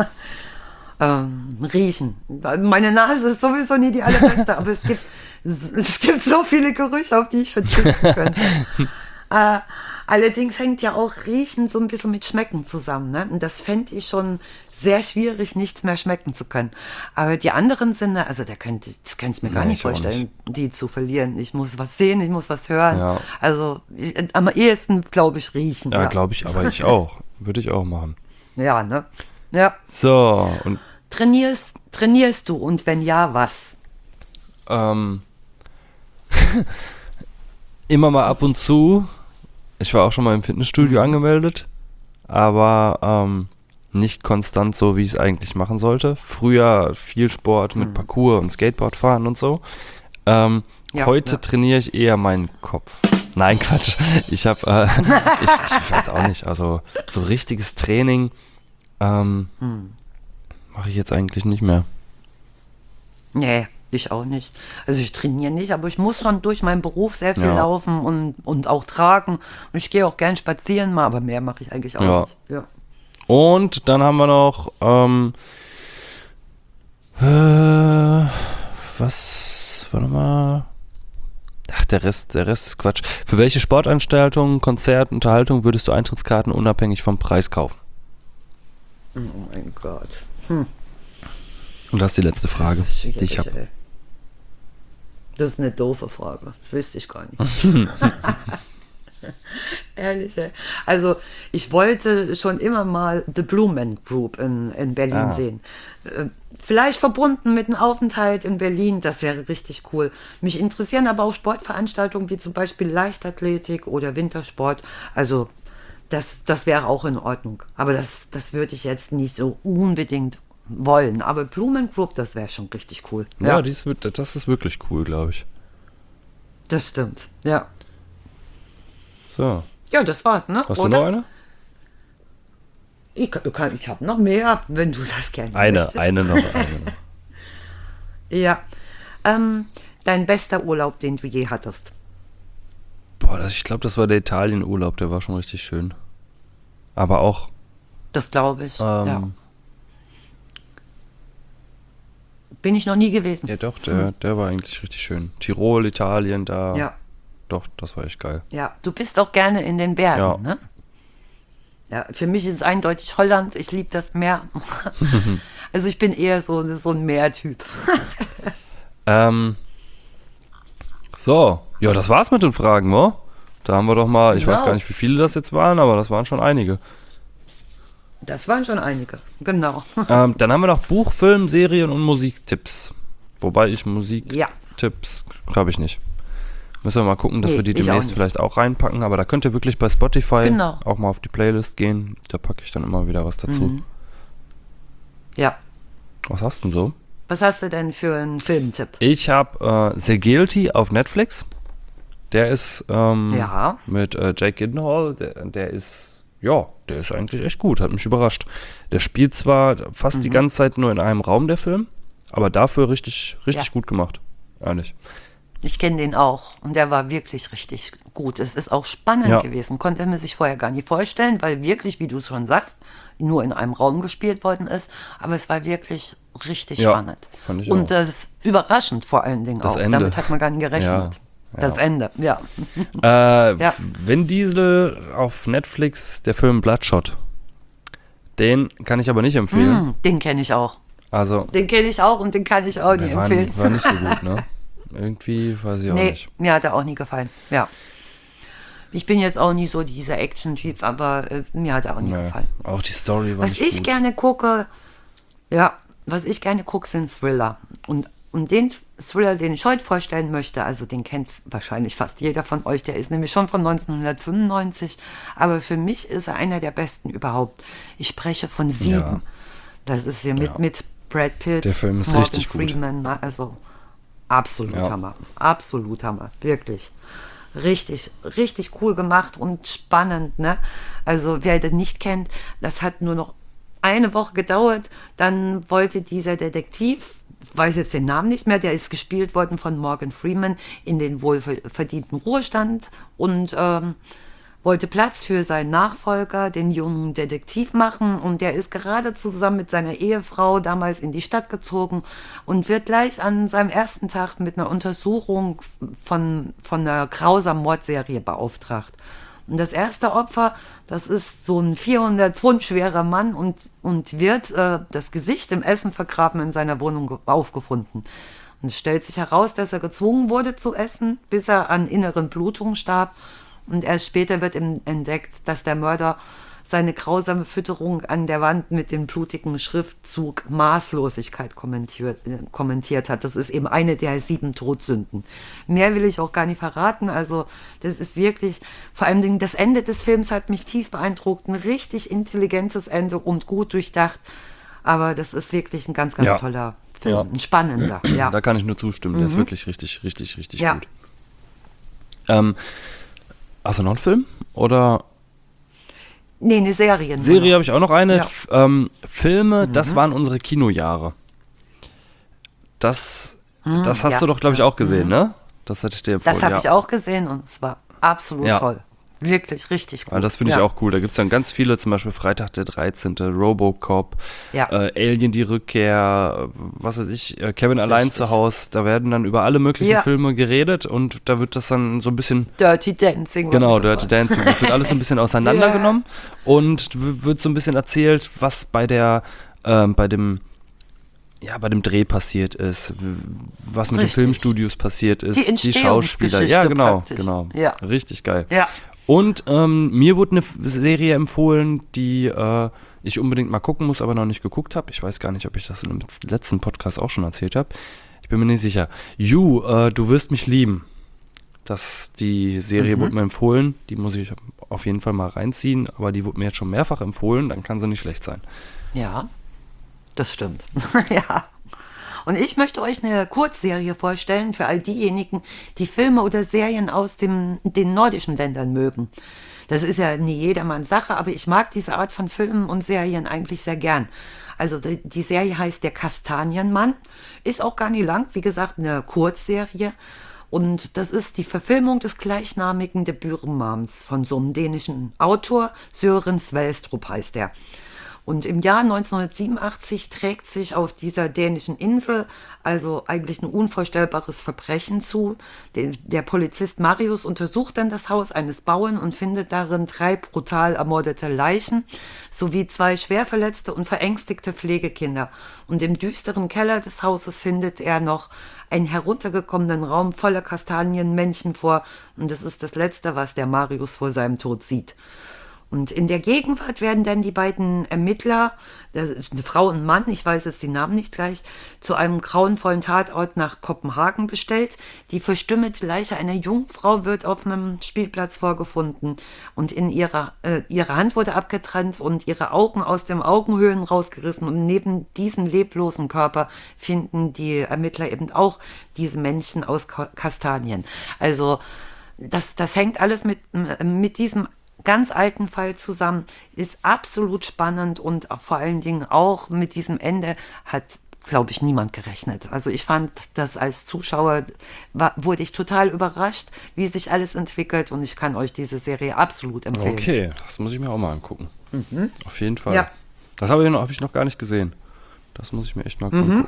Riechen. Meine Nase ist sowieso nie die allerbeste, aber es gibt so viele Gerüche, auf die ich verzichten könnte. Allerdings hängt ja auch Riechen so ein bisschen mit Schmecken zusammen. Ne? Und das fände ich schon sehr schwierig, nichts mehr schmecken zu können. Aber die anderen Sinne, also das könnte ich mir gar nicht vorstellen, die zu verlieren. Ich muss was sehen, ich muss was hören. Ja. Also am ehesten, glaube ich, riechen. Ja, glaube ich, aber ich auch. Würde ich auch machen. Ja, ne? Ja. So. Und trainierst du und wenn ja, was? Immer mal ab und zu. Ich war auch schon mal im Fitnessstudio angemeldet, aber nicht konstant so, wie ich es eigentlich machen sollte. Früher viel Sport mit Parkour und Skateboard fahren und so. Heute trainiere ich eher meinen Kopf. Nein, Quatsch. Ich habe, ich weiß auch nicht, also so richtiges Training mache ich jetzt eigentlich nicht mehr. Nee. Ich auch nicht. Also ich trainiere nicht, aber ich muss schon durch meinen Beruf sehr viel laufen und auch tragen. Und ich gehe auch gern spazieren mal, aber mehr mache ich eigentlich auch nicht. Ja. Und dann haben wir noch warte mal. Ach, der Rest ist Quatsch. Für welche Sportanstaltungen, Konzert, Unterhaltung würdest du Eintrittskarten unabhängig vom Preis kaufen? Oh mein Gott. Und das ist die letzte Frage, die ich habe. Das ist eine doofe Frage. Das wüsste ich gar nicht. Ehrlich, ey. Also, ich wollte schon immer mal The Blue Man Group in Berlin sehen. Vielleicht verbunden mit einem Aufenthalt in Berlin, das wäre richtig cool. Mich interessieren aber auch Sportveranstaltungen wie zum Beispiel Leichtathletik oder Wintersport. Also, das wäre auch in Ordnung. Aber das würde ich jetzt nicht so unbedingt wollen. Aber Blumen Group, das wäre schon richtig cool. Ja, das ist wirklich cool, glaube ich. Das stimmt, ja. So. Ja, das war's, ne? Hast du noch eine? Ich habe noch mehr, wenn du das gerne möchtest. Eine noch. Ja. Dein bester Urlaub, den du je hattest? Boah, ich glaube, das war der Italienurlaub, der war schon richtig schön. Aber auch... Das glaube ich, ja. Bin ich noch nie gewesen. Ja doch, der war eigentlich richtig schön. Tirol, Italien, da. Ja. Doch, das war echt geil. Ja, du bist auch gerne in den Bergen, ne? Ja, für mich ist es eindeutig Holland. Ich liebe das Meer. Also ich bin eher so ein Meertyp. So, ja, das war's mit den Fragen, wo? Da haben wir doch mal, ich weiß gar nicht, wie viele das jetzt waren, aber das waren schon einige. Das waren schon einige, genau. Dann haben wir noch Buch, Film, Serien und Musiktipps. Wobei ich Musiktipps habe ich nicht. Müssen wir mal gucken, dass wir die demnächst vielleicht auch reinpacken. Aber da könnt ihr wirklich bei Spotify auch mal auf die Playlist gehen. Da packe ich dann immer wieder was dazu. Ja. Was hast du denn so? Was hast du denn für einen Filmtipp? Ich habe The Guilty auf Netflix. Der ist mit Jake Gyllenhaal. Der ist eigentlich echt gut. Hat mich überrascht. Der spielt zwar fast die ganze Zeit nur in einem Raum, der Film. Aber dafür richtig gut gemacht. Ehrlich. Ich kenne den auch und der war wirklich richtig gut. Es ist auch spannend gewesen, konnte man sich vorher gar nicht vorstellen, weil wirklich, wie du schon sagst, nur in einem Raum gespielt worden ist. Aber es war wirklich richtig spannend. Fand ich und auch. das ist überraschend vor allen Dingen Das auch. Ende. Damit hat man gar nicht gerechnet. Das Ende, ja. Vin Diesel auf Netflix, der Film Bloodshot. Den kann ich aber nicht empfehlen. Den kenne ich auch. Also, Den kenne ich auch und den kann ich auch nicht empfehlen. War nicht so gut, ne? Irgendwie weiß ich auch nicht. Mir hat er auch nie gefallen, ja. Ich bin jetzt auch nicht so dieser Action-Typ, aber mir hat er auch nie gefallen. Auch die Story war Was nicht ich gut. gerne gucke, sind Thriller. Und den Thriller, den ich heute vorstellen möchte, also den kennt wahrscheinlich fast jeder von euch, der ist nämlich schon von 1995, aber für mich ist er einer der besten überhaupt. Ich spreche von 7. Ja. Das ist hier mit Brad Pitt, Der Film ist Morgan richtig gut. Freeman, also absolut Hammer, wirklich. Richtig, richtig cool gemacht und spannend, ne? Also wer den nicht kennt, das hat nur noch eine Woche gedauert, dann wollte dieser Detektiv, ich weiß jetzt den Namen nicht mehr, der ist gespielt worden von Morgan Freeman, in den wohlverdienten Ruhestand und wollte Platz für seinen Nachfolger, den jungen Detektiv, machen. Und der ist gerade zusammen mit seiner Ehefrau damals in die Stadt gezogen und wird gleich an seinem ersten Tag mit einer Untersuchung von einer grausamen Mordserie beauftragt. Und das erste Opfer, das ist so ein 400 Pfund schwerer Mann und wird das Gesicht im Essen vergraben in seiner Wohnung aufgefunden. Und es stellt sich heraus, dass er gezwungen wurde zu essen, bis er an inneren Blutungen starb. Und erst später wird entdeckt, dass der Mörder seine grausame Fütterung an der Wand mit dem blutigen Schriftzug Maßlosigkeit kommentiert hat. Das ist eben eine der 7 Todsünden. Mehr will ich auch gar nicht verraten. Also das ist wirklich, vor allem Dingen das Ende des Films hat mich tief beeindruckt. Ein richtig intelligentes Ende und gut durchdacht. Aber das ist wirklich ein ganz, ganz toller Film. Ein spannender. Ja. Da kann ich nur zustimmen. Der ist wirklich richtig, richtig, richtig gut. Hast du noch einen Film? Oder? Nee, eine Serie. Serie habe ich auch noch eine. Ja. Filme, das waren unsere Kinojahre. Das hast du doch, glaube ich, auch gesehen, ne? Das hatte ich dir empfohlen. Das habe ich auch gesehen und es war absolut toll. Wirklich richtig gut. Weil das finde ich auch cool. Da gibt es dann ganz viele, zum Beispiel Freitag der 13., Robocop, Alien die Rückkehr, was weiß ich, Kevin allein zu Hause. Da werden dann über alle möglichen Filme geredet und da wird das dann so ein bisschen... Dirty Dancing. Genau, Dirty Dancing. Das wird alles so ein bisschen auseinandergenommen und wird so ein bisschen erzählt, was bei dem Dreh passiert ist, was mit den Filmstudios passiert ist, die Schauspieler. Ja, genau. Ja. Richtig geil. Ja. Und mir wurde eine Serie empfohlen, die ich unbedingt mal gucken muss, aber noch nicht geguckt habe. Ich weiß gar nicht, ob ich das in dem letzten Podcast auch schon erzählt habe. Ich bin mir nicht sicher. You, du wirst mich lieben. Die Serie wurde mir empfohlen. Die muss ich auf jeden Fall mal reinziehen, aber die wurde mir jetzt schon mehrfach empfohlen. Dann kann sie nicht schlecht sein. Ja, das stimmt. Ja. Und ich möchte euch eine Kurzserie vorstellen für all diejenigen, die Filme oder Serien aus den nordischen Ländern mögen. Das ist ja nie jedermanns Sache, aber ich mag diese Art von Filmen und Serien eigentlich sehr gern. Also die Serie heißt Der Kastanienmann, ist auch gar nicht lang, wie gesagt, eine Kurzserie. Und das ist die Verfilmung des gleichnamigen Debütromans von so einem dänischen Autor, Søren Sveistrup heißt der. Und im Jahr 1987 trägt sich auf dieser dänischen Insel also eigentlich ein unvorstellbares Verbrechen zu. Der Polizist Marius untersucht dann das Haus eines Bauern und findet darin 3 brutal ermordete Leichen sowie 2 schwerverletzte und verängstigte Pflegekinder. Und im düsteren Keller des Hauses findet er noch einen heruntergekommenen Raum voller Kastanienmännchen vor. Und das ist das Letzte, was der Marius vor seinem Tod sieht. Und in der Gegenwart werden dann die beiden Ermittler, eine Frau und Mann, ich weiß jetzt die Namen nicht gleich, zu einem grauenvollen Tatort nach Kopenhagen bestellt. Die verstümmelte Leiche einer Jungfrau wird auf einem Spielplatz vorgefunden und in ihre Hand wurde abgetrennt und ihre Augen aus den Augenhöhlen rausgerissen. Und neben diesem leblosen Körper finden die Ermittler eben auch diese Männchen aus Kastanien. Also das hängt alles mit diesem ganz alten Fall zusammen, ist absolut spannend und vor allen Dingen auch mit diesem Ende hat glaube ich, niemand gerechnet. Also ich fand das als Zuschauer, wurde ich total überrascht, wie sich alles entwickelt und ich kann euch diese Serie absolut empfehlen. Okay, das muss ich mir auch mal angucken. Auf jeden Fall. Ja. Das habe ich noch gar nicht gesehen. Das muss ich mir echt mal angucken.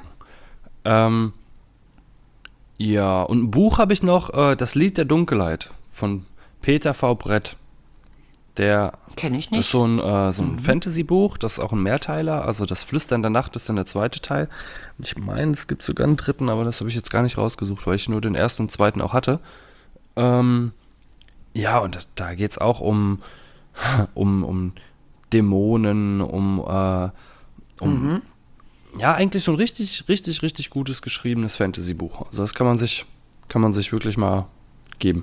Ja, und ein Buch habe ich noch, Das Lied der Dunkelheit von Peter V. Brett. Der kenne ich nicht. Das ist so ein Fantasy-Buch, das ist auch ein Mehrteiler. Also das Flüstern der Nacht ist dann der zweite Teil. Und ich meine, es gibt sogar einen dritten, aber das habe ich jetzt gar nicht rausgesucht, weil ich nur den ersten und zweiten auch hatte. Ja, und da geht es auch um Dämonen, ja, eigentlich so ein richtig, richtig, richtig gutes geschriebenes Fantasy-Buch. Also das kann man sich wirklich mal geben.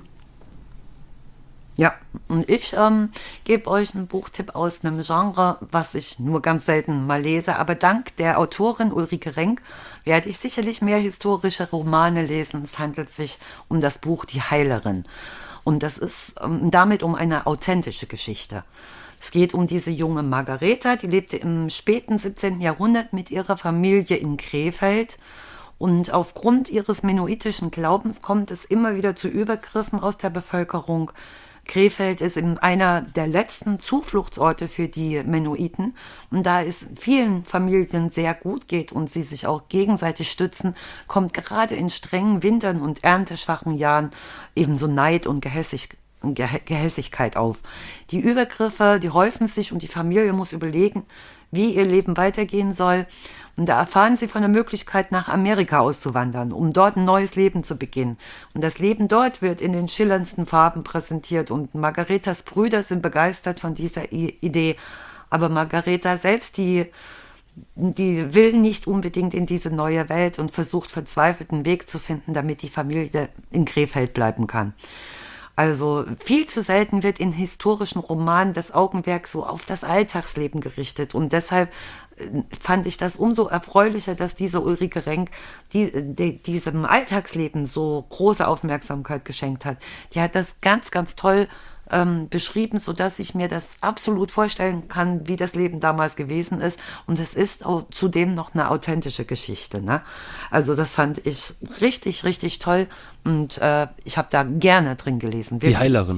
Ja, und ich gebe euch einen Buchtipp aus einem Genre, was ich nur ganz selten mal lese, aber dank der Autorin Ulrike Renk werde ich sicherlich mehr historische Romane lesen. Es handelt sich um das Buch Die Heilerin und das ist damit um eine authentische Geschichte. Es geht um diese junge Margareta, die lebte im späten 17. Jahrhundert mit ihrer Familie in Krefeld. Und aufgrund ihres mennonitischen Glaubens kommt es immer wieder zu Übergriffen aus der Bevölkerung. Krefeld ist einer der letzten Zufluchtsorte für die Mennoniten. Und da es vielen Familien sehr gut geht und sie sich auch gegenseitig stützen, kommt gerade in strengen Wintern und ernteschwachen Jahren ebenso Neid und Gehässigkeit auf. Die Übergriffe, die häufen sich und die Familie muss überlegen, wie ihr Leben weitergehen soll. Und da erfahren sie von der Möglichkeit, nach Amerika auszuwandern, um dort ein neues Leben zu beginnen. Und das Leben dort wird in den schillerndsten Farben präsentiert und Margaretas Brüder sind begeistert von dieser Idee. Aber Margareta selbst, die will nicht unbedingt in diese neue Welt und versucht verzweifelt einen Weg zu finden, damit die Familie in Krefeld bleiben kann. Also viel zu selten wird in historischen Romanen das Augenmerk so auf das Alltagsleben gerichtet. Und deshalb fand ich das umso erfreulicher, dass diese Ulrike Renk diesem Alltagsleben so große Aufmerksamkeit geschenkt hat. Die hat das ganz, ganz toll beschrieben, sodass ich mir das absolut vorstellen kann, wie das Leben damals gewesen ist. Und es ist auch zudem noch eine authentische Geschichte. Ne? Also das fand ich richtig, richtig toll. Und ich habe da gerne drin gelesen. Wirklich. Die Heilerin.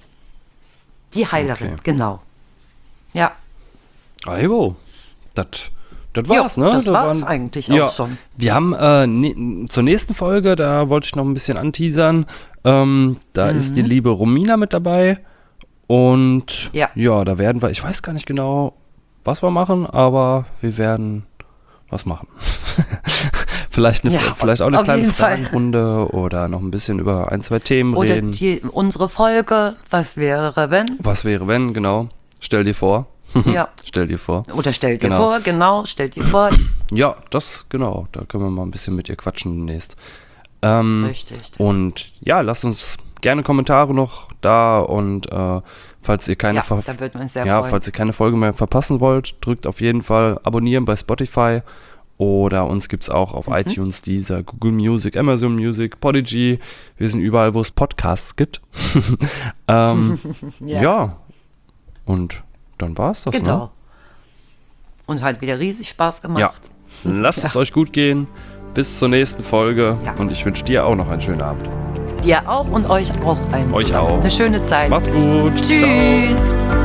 Die Heilerin, okay. Genau. Ja. Aibo, das war's, ne? Das war's eigentlich auch schon. Wir haben zur nächsten Folge, da wollte ich noch ein bisschen anteasern, da ist die liebe Romina mit dabei und ja, da werden wir, ich weiß gar nicht genau, was wir machen, aber wir werden was machen. vielleicht auch eine kleine Fragenrunde oder noch ein bisschen über 1, 2 Themen reden. Oder unsere Folge, was wäre wenn? Was wäre wenn, genau. Stell dir vor. Ja. Stell dir vor. Oder stell dir vor, genau, stell dir vor. Ja, genau. Da können wir mal ein bisschen mit ihr quatschen demnächst. Richtig. Und ja, lasst uns gerne Kommentare noch da und falls ihr keine da würden wir uns sehr freuen. Falls ihr keine Folge mehr verpassen wollt, drückt auf jeden Fall abonnieren bei Spotify oder uns gibt es auch auf iTunes, Deezer, Google Music, Amazon Music, Podigy. Wir sind überall, wo es Podcasts gibt. Ja. Und dann war es das, genau. Ne? Und hat wieder riesig Spaß gemacht. Ja. Lasst es euch gut gehen. Bis zur nächsten Folge. Ja. Und ich wünsche dir auch noch einen schönen Abend. Dir auch und euch auch allen. Euch auch. Eine schöne Zeit. Macht's gut. Tschüss. Ciao.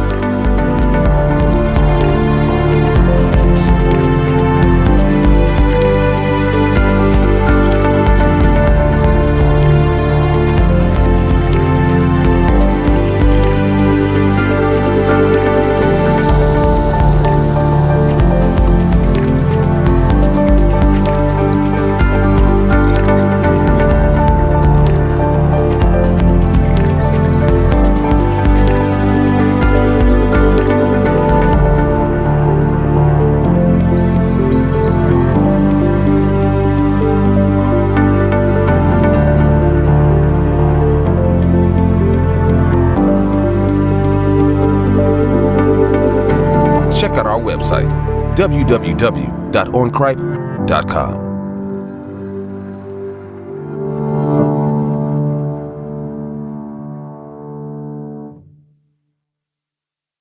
Check out our website, www.oncripe.com.